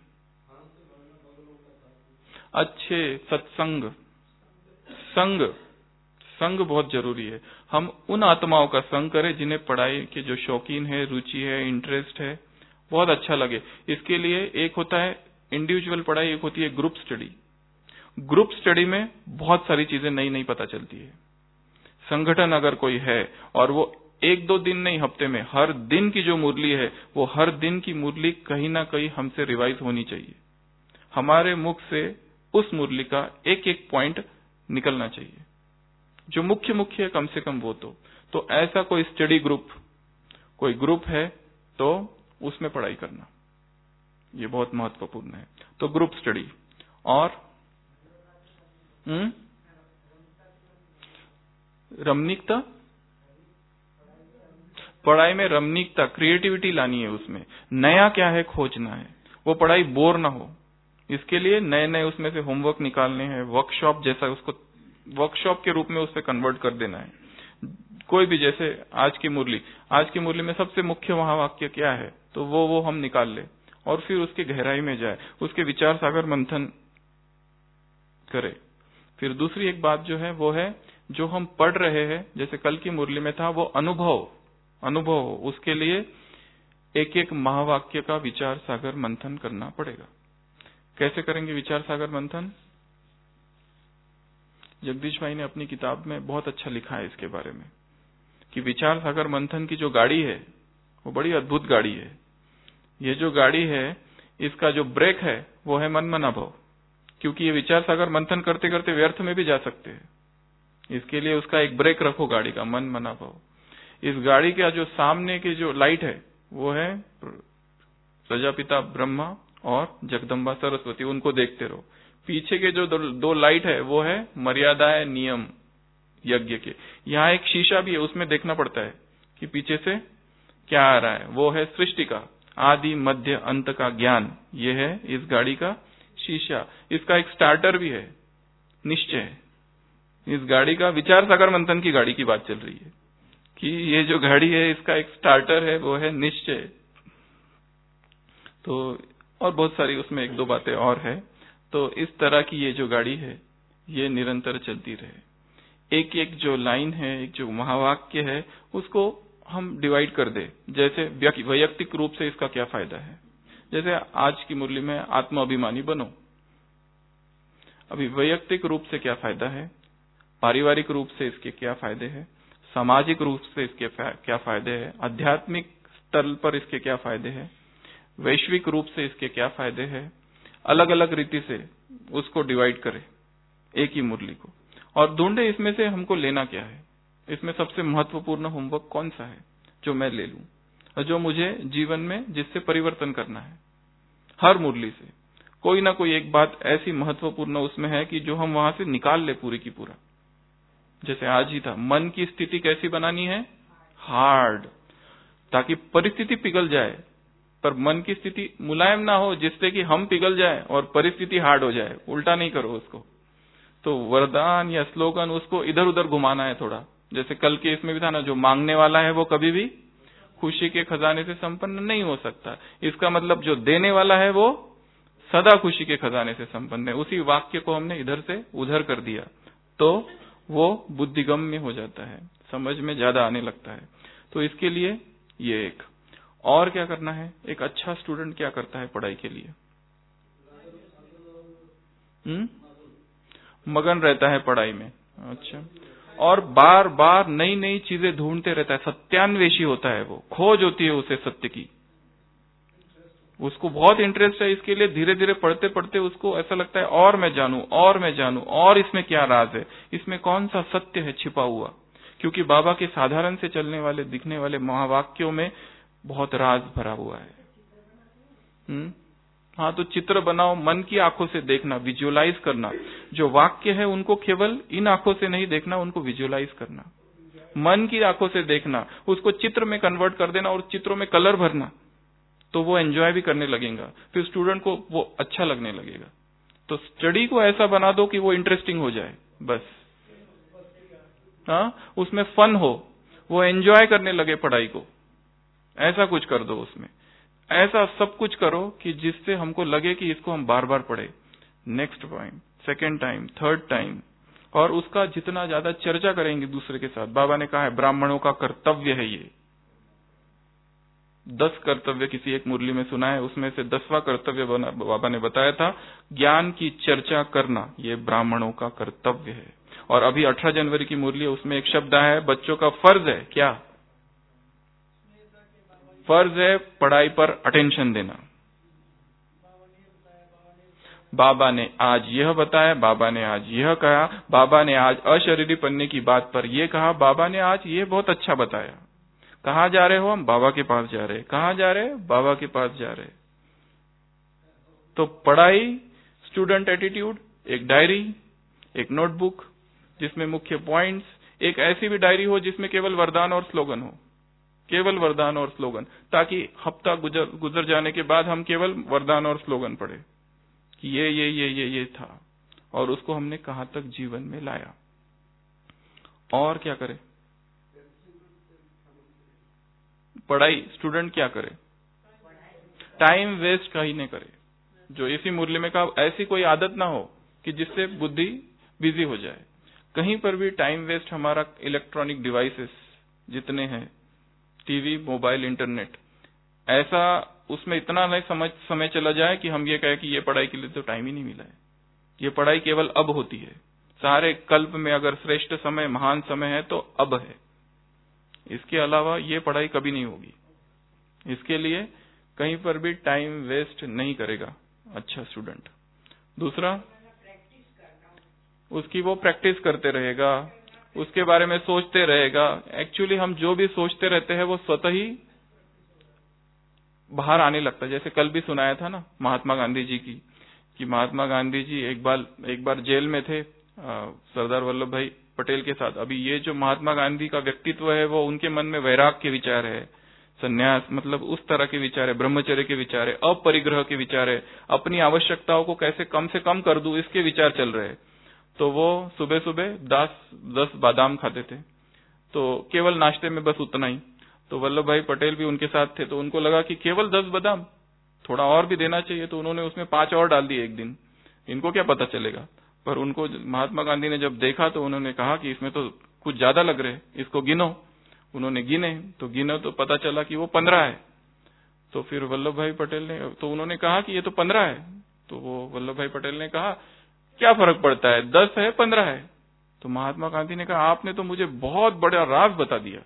अच्छे सत्संग, संग, संग बहुत जरूरी है। हम उन आत्माओं का संग करें जिन्हें पढ़ाई के जो शौकीन है, रुचि है, इंटरेस्ट है, बहुत अच्छा लगे। इसके लिए एक होता है इंडिविजुअल पढ़ाई, एक होती है ग्रुप स्टडी। ग्रुप स्टडी में बहुत सारी चीजें नई नई पता चलती है। संगठन अगर कोई है और वो एक दो दिन नहीं, हफ्ते में हर दिन की जो मुरली है, वो हर दिन की मुरली कहीं ना कहीं हमसे रिवाइज होनी चाहिए। हमारे मुख से उस मुरली का एक एक पॉइंट निकलना चाहिए, जो मुख्य मुख्य है कम से कम वो तो तो ऐसा कोई स्टडी ग्रुप, कोई ग्रुप है तो उसमें पढ़ाई करना, ये बहुत महत्वपूर्ण है। तो ग्रुप स्टडी। और हम्म रमणीकता, पढ़ाई में रमणीकता, क्रिएटिविटी लानी है, उसमें नया क्या है खोजना है, वो पढ़ाई बोर ना हो। इसके लिए नए नए उसमें से होमवर्क निकालने हैं, वर्कशॉप जैसा, उसको वर्कशॉप के रूप में उससे कन्वर्ट कर देना है। कोई भी, जैसे आज की मुरली, आज की मुरली में सबसे मुख्य महावाक्य क्या है, तो वो वो हम निकाल ले और फिर उसके गहराई में जाए, उसके विचार सागर मंथन करे। फिर दूसरी एक बात जो है वो है, जो हम पढ़ रहे हैं, जैसे कल की मुरली में था, वो अनुभव अनुभव हो, उसके लिए एक एक महावाक्य का विचार सागर मंथन करना पड़ेगा। कैसे करेंगे विचार सागर मंथन? जगदीश भाई ने अपनी किताब में बहुत अच्छा लिखा है इसके बारे में, कि विचार सागर मंथन की जो गाड़ी है वो बड़ी अद्भुत गाड़ी है। ये जो गाड़ी है, इसका जो ब्रेक है वो है मन मना भाव, क्योंकि ये विचार सागर मंथन करते करते व्यर्थ में भी जा सकते हैं। इसके लिए उसका एक ब्रेक रखो गाड़ी का, मन मना भाव। इस गाड़ी का जो सामने की जो लाइट है वो है प्रजापिता ब्रह्मा और जगदम्बा सरस्वती, उनको देखते रहो। पीछे के जो दो, दो लाइट है वो है मर्यादाएं, नियम यज्ञ के। यहाँ एक शीशा भी है, उसमें देखना पड़ता है कि पीछे से क्या आ रहा है। वो है सृष्टि का आदि मध्य अंत का ज्ञान, ये है इस गाड़ी का शीशा। इसका एक स्टार्टर भी है, निश्चय। इस गाड़ी का विचार सागर मंथन की गाड़ी की बात चल रही है कि ये जो गाड़ी है इसका एक स्टार्टर है, वो है निश्चय। तो और बहुत सारी उसमें एक दो बातें और है। तो इस तरह की ये जो गाड़ी है ये निरंतर चलती रहे। एक एक जो लाइन है, एक जो महावाक्य है, उसको हम डिवाइड कर दे। जैसे वैयक्तिक रूप से इसका क्या फायदा है, जैसे आज की मुरली में आत्म अभिमानी बनो। अभी वैयक्तिक रूप से क्या फायदा है, पारिवारिक रूप से इसके क्या फायदे हैं, सामाजिक रूप से इसके क्या फायदे हैं, आध्यात्मिक स्तर पर इसके क्या फायदे हैं, वैश्विक रूप से इसके क्या फायदे हैं, अलग अलग रीति से उसको डिवाइड करें एक ही मुरली को और ढूंढे इसमें से हमको लेना क्या है, इसमें सबसे महत्वपूर्ण होमवर्क कौन सा है जो मैं ले लूं और जो मुझे जीवन में जिससे परिवर्तन करना है। हर मुरली से कोई ना कोई एक बात ऐसी महत्वपूर्ण उसमें है कि जो हम वहां से निकाल ले पूरी की पूरा। जैसे आज ही था, मन की स्थिति कैसी बनानी है, हार्ड, ताकि परिस्थिति पिघल जाए पर मन की स्थिति मुलायम ना हो जिससे कि हम पिघल जाए और परिस्थिति हार्ड हो जाए। उल्टा नहीं करो उसको। तो वरदान या स्लोगन उसको इधर उधर घुमाना है थोड़ा। जैसे कल के इसमें भी था ना, जो मांगने वाला है वो कभी भी खुशी के खजाने से संपन्न नहीं हो सकता। इसका मतलब जो देने वाला है वो सदा खुशी के खजाने से संपन्न है। उसी वाक्य को हमने इधर से उधर कर दिया तो वो बुद्धिगम्य हो जाता है, समझ में ज्यादा आने लगता है। तो इसके लिए ये एक और क्या करना है, एक अच्छा स्टूडेंट क्या करता है पढ़ाई के लिए, हम्म मगन रहता है पढ़ाई में। अच्छा, और बार बार नई नई चीजें ढूंढते रहता है, सत्यान्वेषी होता है, वो खोज होती है उसे सत्य की, उसको बहुत इंटरेस्ट है। इसके लिए धीरे धीरे पढ़ते पढ़ते उसको ऐसा लगता है और मैं जानूं और मैं जानूं और इसमें क्या राज है, इसमें कौन सा सत्य है छिपा हुआ। क्योंकि बाबा के साधारण से चलने वाले दिखने वाले महावाक्यों में बहुत राज भरा हुआ है। हम्म हाँ, तो चित्र बनाओ, मन की आंखों से देखना, विजुअलाइज करना। जो वाक्य है उनको केवल इन आंखों से नहीं देखना, उनको विजुअलाइज करना, मन की आंखों से देखना, उसको चित्र में कन्वर्ट कर देना और चित्रों में कलर भरना, तो वो एंजॉय भी करने लगेगा, फिर स्टूडेंट को वो अच्छा लगने लगेगा। तो स्टडी को ऐसा बना दो कि वो इंटरेस्टिंग हो जाए, बस हाँ, उसमें फन हो, वो एंजॉय करने लगे पढ़ाई को, ऐसा कुछ कर दो उसमें। ऐसा सब कुछ करो कि जिससे हमको लगे कि इसको हम बार बार पढ़े, next point, second time, third time, और उसका जितना ज्यादा चर्चा करेंगे दूसरे के साथ। बाबा ने कहा है ब्राह्मणों का कर्तव्य है ये। दस कर्तव्य किसी एक मुरली में सुना है, उसमें से दसवां कर्तव्य बाबा ने बताया था ज्ञान की चर्चा करना, ये ब्राह्मणों का कर्तव्य है। और अभी अठारह जनवरी की मुरली है, उसमें एक शब्द आया है बच्चों का फर्ज है। क्या फर्ज है? पढ़ाई पर अटेंशन देना। बाबा ने आज यह बताया, बाबा ने आज यह कहा, बाबा ने आज अशरीरी पन्ने की बात पर यह कहा, बाबा ने आज ये बहुत अच्छा बताया। कहाँ जा रहे हो? हम बाबा के पास जा रहे। कहाँ जा रहे? बाबा के पास जा रहे। तो पढ़ाई, स्टूडेंट एटीट्यूड, एक डायरी, एक नोटबुक जिसमें मुख्य पॉइंट्स, एक ऐसी भी डायरी हो जिसमें केवल वरदान और स्लोगन हो, केवल वरदान और स्लोगन, ताकि हफ्ता गुजर गुजर जाने के बाद हम केवल वरदान और स्लोगन पढ़े कि ये ये ये ये ये था और उसको हमने कहां तक जीवन में लाया। और क्या करे? पढ़ाई, स्टूडेंट क्या करे? टाइम वेस्ट कहीं नहीं करे। जो इसी मुरली में कहा, ऐसी कोई आदत ना हो कि जिससे बुद्धि बिजी हो जाए। कहीं पर भी टाइम वेस्ट हमारा इलेक्ट्रॉनिक डिवाइसेस जितने हैं, टीवी, मोबाइल, इंटरनेट, ऐसा उसमें इतना नहीं समझ समय चला जाए कि हम ये कहें कि ये पढ़ाई के लिए तो टाइम ही नहीं मिला है। ये पढ़ाई केवल अब होती है। सारे कल्प में अगर श्रेष्ठ समय, महान समय है तो अब है। इसके अलावा ये पढ़ाई कभी नहीं होगी। इसके लिए कहीं पर भी टाइम वेस्ट नहीं करेगा अच्छा स्टूडेंट। दूसरा, उसकी वो प्रैक्टिस करते रहेगा, उसके बारे में सोचते रहेगा। एक्चुअली हम जो भी सोचते रहते हैं वो स्वतः ही बाहर आने लगता है। जैसे कल भी सुनाया था ना महात्मा गांधी जी की, कि महात्मा गांधी जी एक बार एक बार जेल में थे आ, सरदार वल्लभ भाई पटेल के साथ। अभी ये जो महात्मा गांधी का व्यक्तित्व है वो उनके मन में वैराग के विचार है, संन्यास मतलब उस तरह के विचार है, ब्रह्मचर्य के विचार है, अपरिग्रह के विचार है, अपनी आवश्यकताओं को कैसे कम से कम कर दूं इसके विचार चल रहे हैं। तो वो सुबह सुबह दस दस बादाम खाते थे, तो केवल नाश्ते में बस उतना ही। तो वल्लभ भाई पटेल भी उनके साथ थे, तो उनको लगा कि केवल दस बादाम, थोड़ा और भी देना चाहिए। तो उन्होंने उसमें पांच और डाल दिए एक दिन। इनको क्या पता चलेगा, पर उनको महात्मा गांधी ने जब देखा तो उन्होंने कहा कि इसमें तो कुछ ज्यादा लग रहे, इसको गिनो। उन्होंने गिने तो गिनो तो पता चला कि वो पंद्रह है। तो फिर वल्लभ भाई पटेल ने, तो उन्होंने कहा कि ये तो पंद्रह है। तो वो वल्लभ भाई पटेल ने कहा क्या फर्क पड़ता है, दस है पंद्रह है। तो महात्मा गांधी ने कहा, आपने तो मुझे बहुत बड़ा राज बता दिया।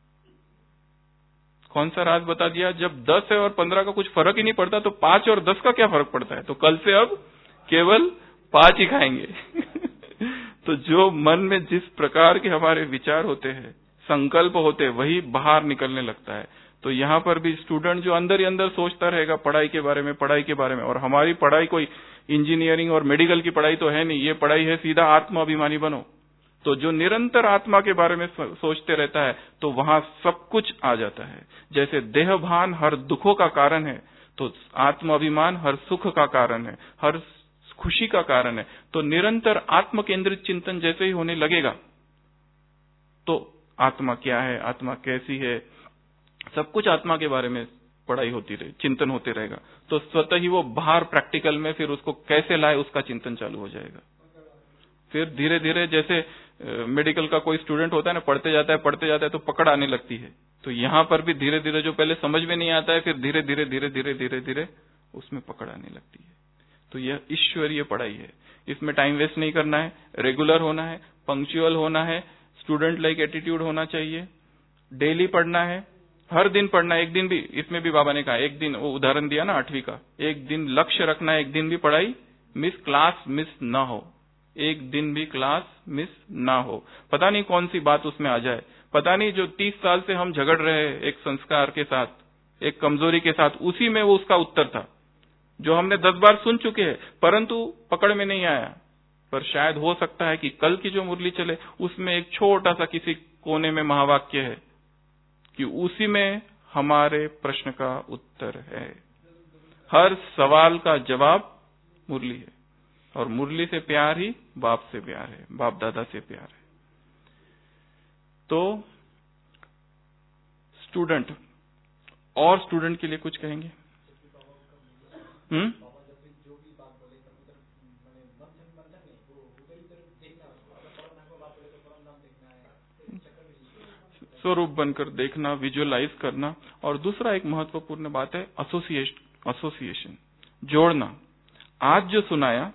कौन सा राज बता दिया? जब दस है और पंद्रह का कुछ फर्क ही नहीं पड़ता, तो पांच और दस का क्या फर्क पड़ता है? तो कल से अब केवल पांच ही खाएंगे। तो जो मन में जिस प्रकार के हमारे विचार होते हैं, संकल्प होते हैं, वही बाहर निकलने लगता है। तो यहाँ पर भी स्टूडेंट जो अंदर ही अंदर सोचता रहेगा पढ़ाई के बारे में, पढ़ाई के बारे में, और हमारी पढ़ाई कोई इंजीनियरिंग और मेडिकल की पढ़ाई तो है नहीं, ये पढ़ाई है सीधा आत्माभिमानी बनो। तो जो निरंतर आत्मा के बारे में सोचते रहता है, तो वहां सब कुछ आ जाता है। जैसे देहभान हर दुखों का कारण है, तो आत्माभिमान हर सुख का कारण है, हर खुशी का कारण है। तो निरंतर आत्म केंद्रित चिंतन जैसे ही होने लगेगा, तो आत्मा क्या है, आत्मा कैसी है, सब कुछ आत्मा के बारे में पढ़ाई होती रहे, चिंतन होते रहेगा। तो स्वतः ही वो बाहर प्रैक्टिकल में फिर उसको कैसे लाए, उसका चिंतन चालू हो जाएगा। फिर धीरे धीरे जैसे मेडिकल का कोई स्टूडेंट होता है ना, पढ़ते जाता है पढ़ते जाता है तो पकड़ आने लगती है। तो यहाँ पर भी धीरे धीरे जो पहले समझ में नहीं आता है, फिर धीरे धीरे धीरे धीरे धीरे धीरे उसमें पकड़ आने लगती है। तो यह ईश्वरीय पढ़ाई है। इसमें टाइम वेस्ट नहीं करना है, रेगुलर होना है, पंक्चुअल होना है, स्टूडेंट लाइक एटीट्यूड होना चाहिए, डेली पढ़ना है, हर दिन पढ़ना है। एक दिन भी, इसमें भी बाबा ने कहा एक दिन, वो उदाहरण दिया ना आठवीं का, एक दिन लक्ष्य रखना है, एक दिन भी पढ़ाई मिस, क्लास मिस ना हो, एक दिन भी क्लास मिस ना हो। पता नहीं कौन सी बात उसमें आ जाए, पता नहीं जो तीस साल से हम झगड़ रहे हैं एक संस्कार के साथ, एक कमजोरी के साथ, उसी में वो उसका उत्तर था जो हमने दस बार सुन चुके हैं, परंतु पकड़ में नहीं आया। पर शायद हो सकता है कि कल की जो मुरली चले उसमें एक छोटा सा किसी कोने में महावाक्य है कि उसी में हमारे प्रश्न का उत्तर है। हर सवाल का जवाब मुरली है, और मुरली से प्यार ही बाप से प्यार है, बाप दादा से प्यार है। तो स्टूडेंट और स्टूडेंट के लिए कुछ कहेंगे? हम्म स्वरूप बनकर देखना, विजुअलाइज करना। और दूसरा एक महत्वपूर्ण बात है एसोसिएशन, एसोसिएशन जोड़ना। आज जो सुनाया,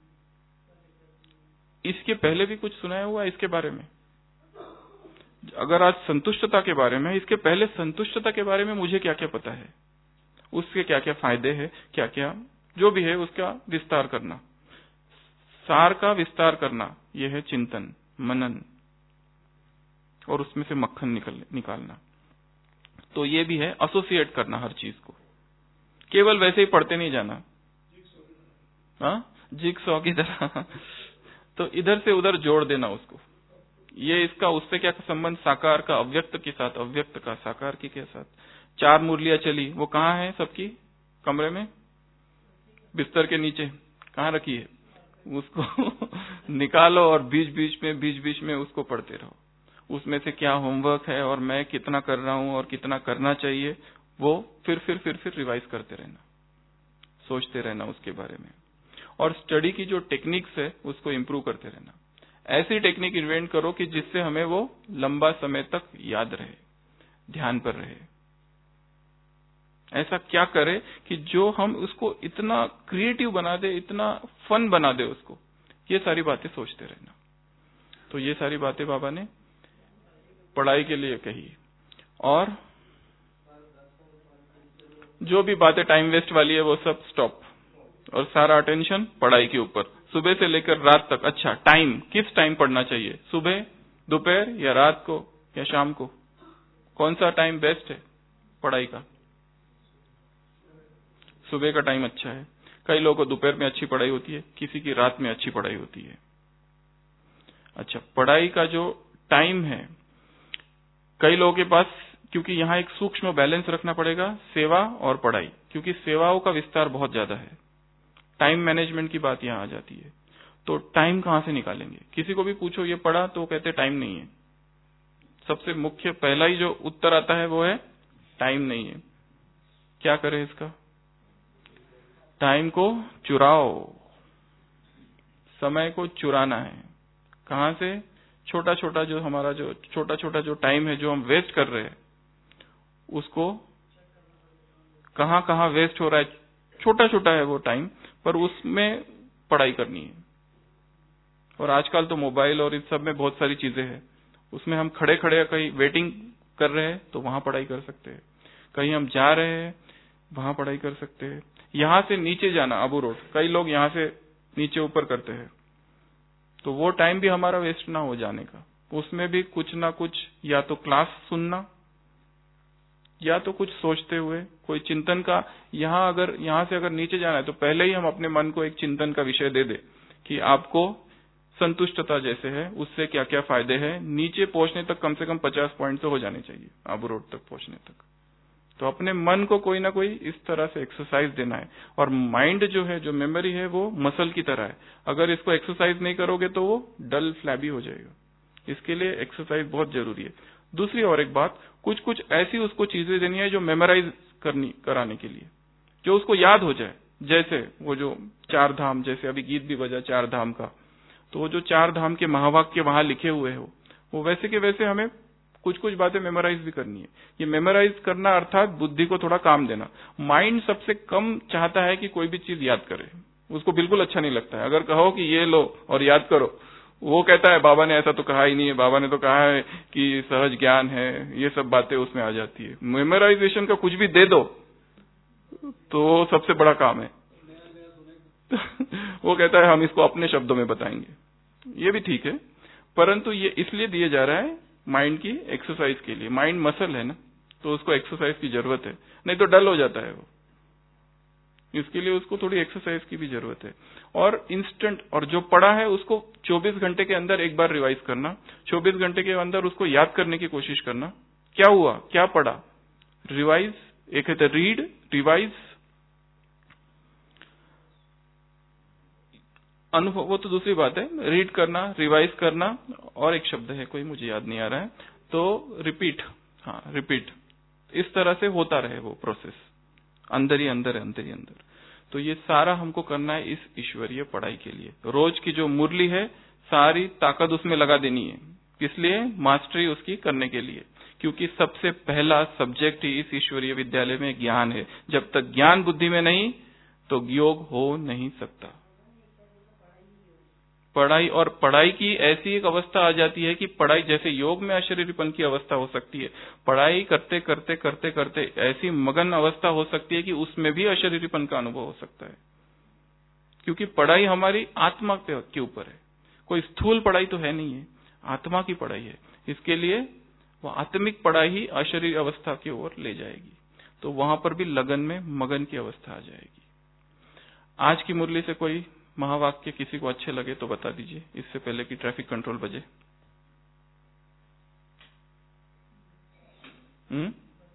इसके पहले भी कुछ सुनाया हुआ है इसके बारे में? अगर आज संतुष्टता के बारे में, इसके पहले संतुष्टता के बारे में मुझे क्या क्या पता है, उसके क्या क्या फायदे हैं, क्या क्या जो भी है उसका विस्तार करना, सार का विस्तार करना, यह है चिंतन, मनन, और उसमें से मक्खन निकल निकालना। तो ये भी है एसोसिएट करना हर चीज को, केवल वैसे ही पढ़ते नहीं जाना, हाँ जिगसॉ की तरह। तो इधर से उधर जोड़ देना उसको। ये इसका उससे क्या संबंध, साकार का अव्यक्त के साथ, अव्यक्त का साकार के के साथ। चार मुरलियां चली, वो कहाँ है सबकी? कमरे में, बिस्तर के नीचे कहाँ रखी है? उसको निकालो और बीच बीच में बीच बीच में उसको पढ़ते रहो। उसमें से क्या होमवर्क है और मैं कितना कर रहा हूं और कितना करना चाहिए, वो फिर फिर फिर फिर रिवाइज करते रहना, सोचते रहना उसके बारे में। और स्टडी की जो टेक्निक्स है उसको इम्प्रूव करते रहना। ऐसी टेक्निक इन्वेंट करो कि जिससे हमें वो लंबा समय तक याद रहे, ध्यान पर रहे। ऐसा क्या करे कि जो हम उसको इतना क्रिएटिव बना दे, इतना फन बना दे उसको। ये सारी बातें सोचते रहना। तो ये सारी बातें बाबा ने पढ़ाई के लिए कही। और जो भी बातें टाइम वेस्ट वाली है वो सब स्टॉप, और सारा अटेंशन पढ़ाई के ऊपर, सुबह से लेकर रात तक। अच्छा, टाइम किस टाइम पढ़ना चाहिए? सुबह, दोपहर या रात को या शाम को? कौन सा टाइम बेस्ट है पढ़ाई का? सुबह का टाइम अच्छा है। कई लोगों को दोपहर में अच्छी पढ़ाई होती है, किसी की रात में अच्छी पढ़ाई होती है। अच्छा, पढ़ाई का जो टाइम है, कई लोगों के पास, क्योंकि यहाँ एक सूक्ष्म बैलेंस रखना पड़ेगा, सेवा और पढ़ाई, क्योंकि सेवाओं का विस्तार बहुत ज्यादा है। टाइम मैनेजमेंट की बात यहाँ आ जाती है। तो टाइम कहाँ से निकालेंगे? किसी को भी पूछो ये पढ़ा, तो कहते टाइम नहीं है। सबसे मुख्य पहला ही जो उत्तर आता है वो है टाइम नहीं है। क्या करें इसका? टाइम को चुराओ, समय को चुराना है। कहाँ से? छोटा छोटा जो हमारा जो छोटा छोटा जो टाइम है जो हम वेस्ट कर रहे हैं, उसको कहाँ कहाँ वेस्ट हो रहा है, छोटा छोटा है वो टाइम, पर उसमें पढ़ाई करनी है। और आजकल तो मोबाइल और इस सब में बहुत सारी चीजें हैं, उसमें हम खड़े खड़े कहीं वेटिंग कर रहे हैं तो वहां पढ़ाई कर सकते हैं, कहीं हम जा रहे हैं वहां पढ़ाई कर सकते हैं। यहां से नीचे जाना अबू रोड, कई लोग यहां से नीचे ऊपर करते हैं, तो वो टाइम भी हमारा वेस्ट ना हो जाने का, उसमें भी कुछ ना कुछ या तो क्लास सुनना या तो कुछ सोचते हुए कोई चिंतन का, यहाँ अगर यहाँ से अगर नीचे जाना है तो पहले ही हम अपने मन को एक चिंतन का विषय दे दे कि आपको संतुष्टता जैसे है उससे क्या क्या फायदे हैं। नीचे पहुंचने तक कम से कम पचास पॉइंट तो हो जाने चाहिए आबू रोड तक पहुंचने तक। तो अपने मन को कोई ना कोई इस तरह से एक्सरसाइज देना है। और माइंड जो है, जो मेमोरी है, वो मसल की तरह है, अगर इसको एक्सरसाइज नहीं करोगे तो वो डल फ्लैबी हो जाएगा। इसके लिए एक्सरसाइज बहुत जरूरी है। दूसरी और एक बात, कुछ कुछ ऐसी उसको चीजें देनी है जो मेमोराइज करनी कराने के लिए, जो उसको याद हो जाए। जैसे वो जो चार धाम, जैसे अभी गीत भी बजा चार धाम का, तो वो जो चार धाम के महावाक्य वहां लिखे हुए हो, वो वैसे के वैसे हमें कुछ कुछ बातें मेमोराइज भी करनी है। ये मेमोराइज करना अर्थात बुद्धि को थोड़ा काम देना। माइंड सबसे कम चाहता है कि कोई भी चीज याद करे, उसको बिल्कुल अच्छा नहीं लगता है। अगर कहो कि ये लो और याद करो, वो कहता है बाबा ने ऐसा तो कहा ही नहीं है, बाबा ने तो कहा है कि सहज ज्ञान है, ये सब बातें उसमें आ जाती है। मेमोराइजेशन का कुछ भी दे दो तो सबसे बड़ा काम है। वो कहता है हम इसको अपने शब्दों में बताएंगे। ये भी ठीक है, परंतु ये इसलिए दिया जा रहा है माइंड की एक्सरसाइज के लिए। माइंड मसल है ना, तो उसको एक्सरसाइज की जरूरत है, नहीं तो डल हो जाता है वो। इसके लिए उसको थोड़ी एक्सरसाइज की भी जरूरत है। और इंस्टेंट, और जो पढ़ा है उसको चौबीस घंटे के अंदर एक बार रिवाइज करना, चौबीस घंटे के अंदर उसको याद करने की कोशिश करना। क्या हुआ, क्या पढ़ा, रिवाइज, एक है रीड, रिवाइज, अनुभव, वो तो दूसरी बात है। रीड करना, रिवाइज करना, और एक शब्द है कोई मुझे याद नहीं आ रहा है, तो रिपीट। हाँ, रिपीट। इस तरह से होता रहे वो प्रोसेस, अंदर ही अंदर अंदर ही अंदर। तो ये सारा हमको करना है इस ईश्वरीय पढ़ाई के लिए। रोज की जो मुरली है सारी ताकत उसमें लगा देनी है। किस लिए? मास्टरी उसकी करने के लिए, क्योंकि सबसे पहला सब्जेक्ट ही इस ईश्वरीय विद्यालय में ज्ञान है। जब तक ज्ञान बुद्धि में नहीं तो योग हो नहीं सकता। पढ़ाई, और पढ़ाई की ऐसी एक अवस्था आ जाती है कि पढ़ाई, जैसे योग में अशरीरीपन की अवस्था हो सकती है, पढ़ाई करते करते करते करते ऐसी मगन अवस्था हो सकती है कि उसमें भी अशरीरीपन का अनुभव हो सकता है। क्योंकि पढ़ाई हमारी आत्मा के ऊपर है, कोई स्थूल पढ़ाई तो है नहीं है, आत्मा की पढ़ाई है। इसके लिए वो आत्मिक पढ़ाई ही अशरीर अवस्था की ओर ले जाएगी, तो वहां पर भी लगन में मगन की अवस्था आ जाएगी। आज की मुरली से कोई महावाक्य किसी को अच्छे लगे तो बता दीजिए, इससे पहले कि ट्रैफिक कंट्रोल बजे। हम्म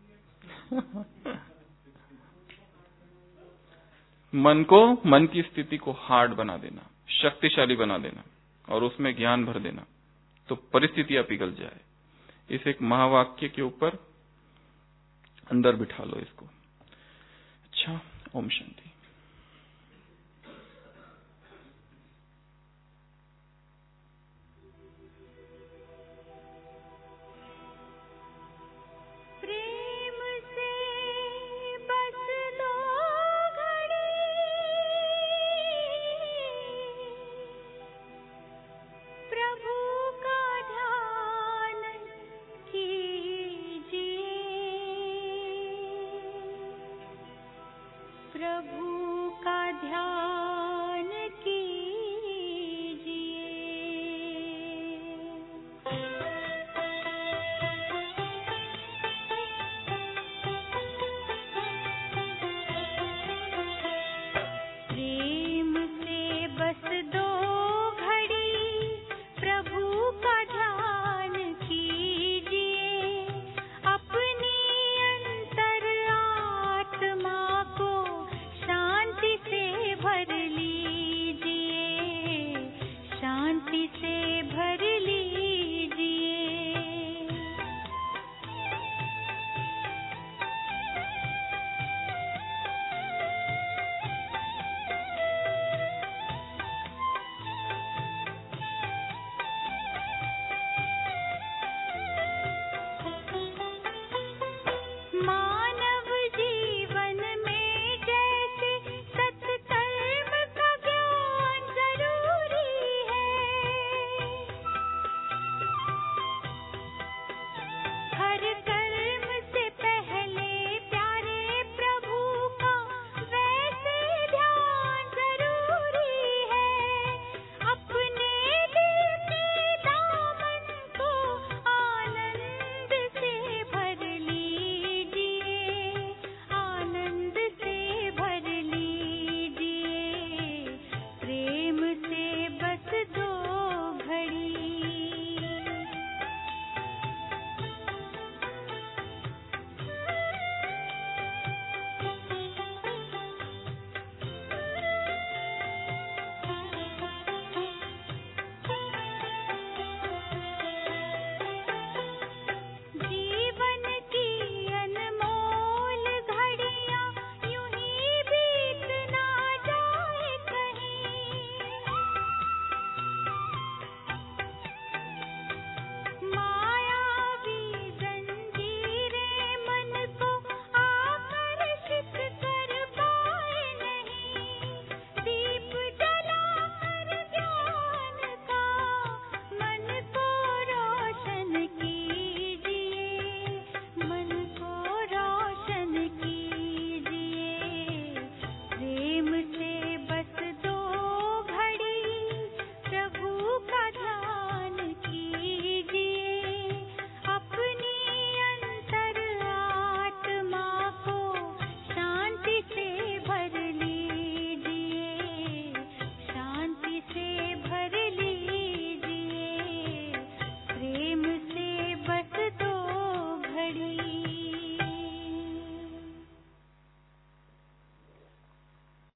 मन को, मन की स्थिति को हार्ड बना देना, शक्तिशाली बना देना, और उसमें ज्ञान भर देना, तो परिस्थितियां पिघल जाए। इस एक महावाक्य के ऊपर अंदर बिठा लो इसको। अच्छा, ओम शांति।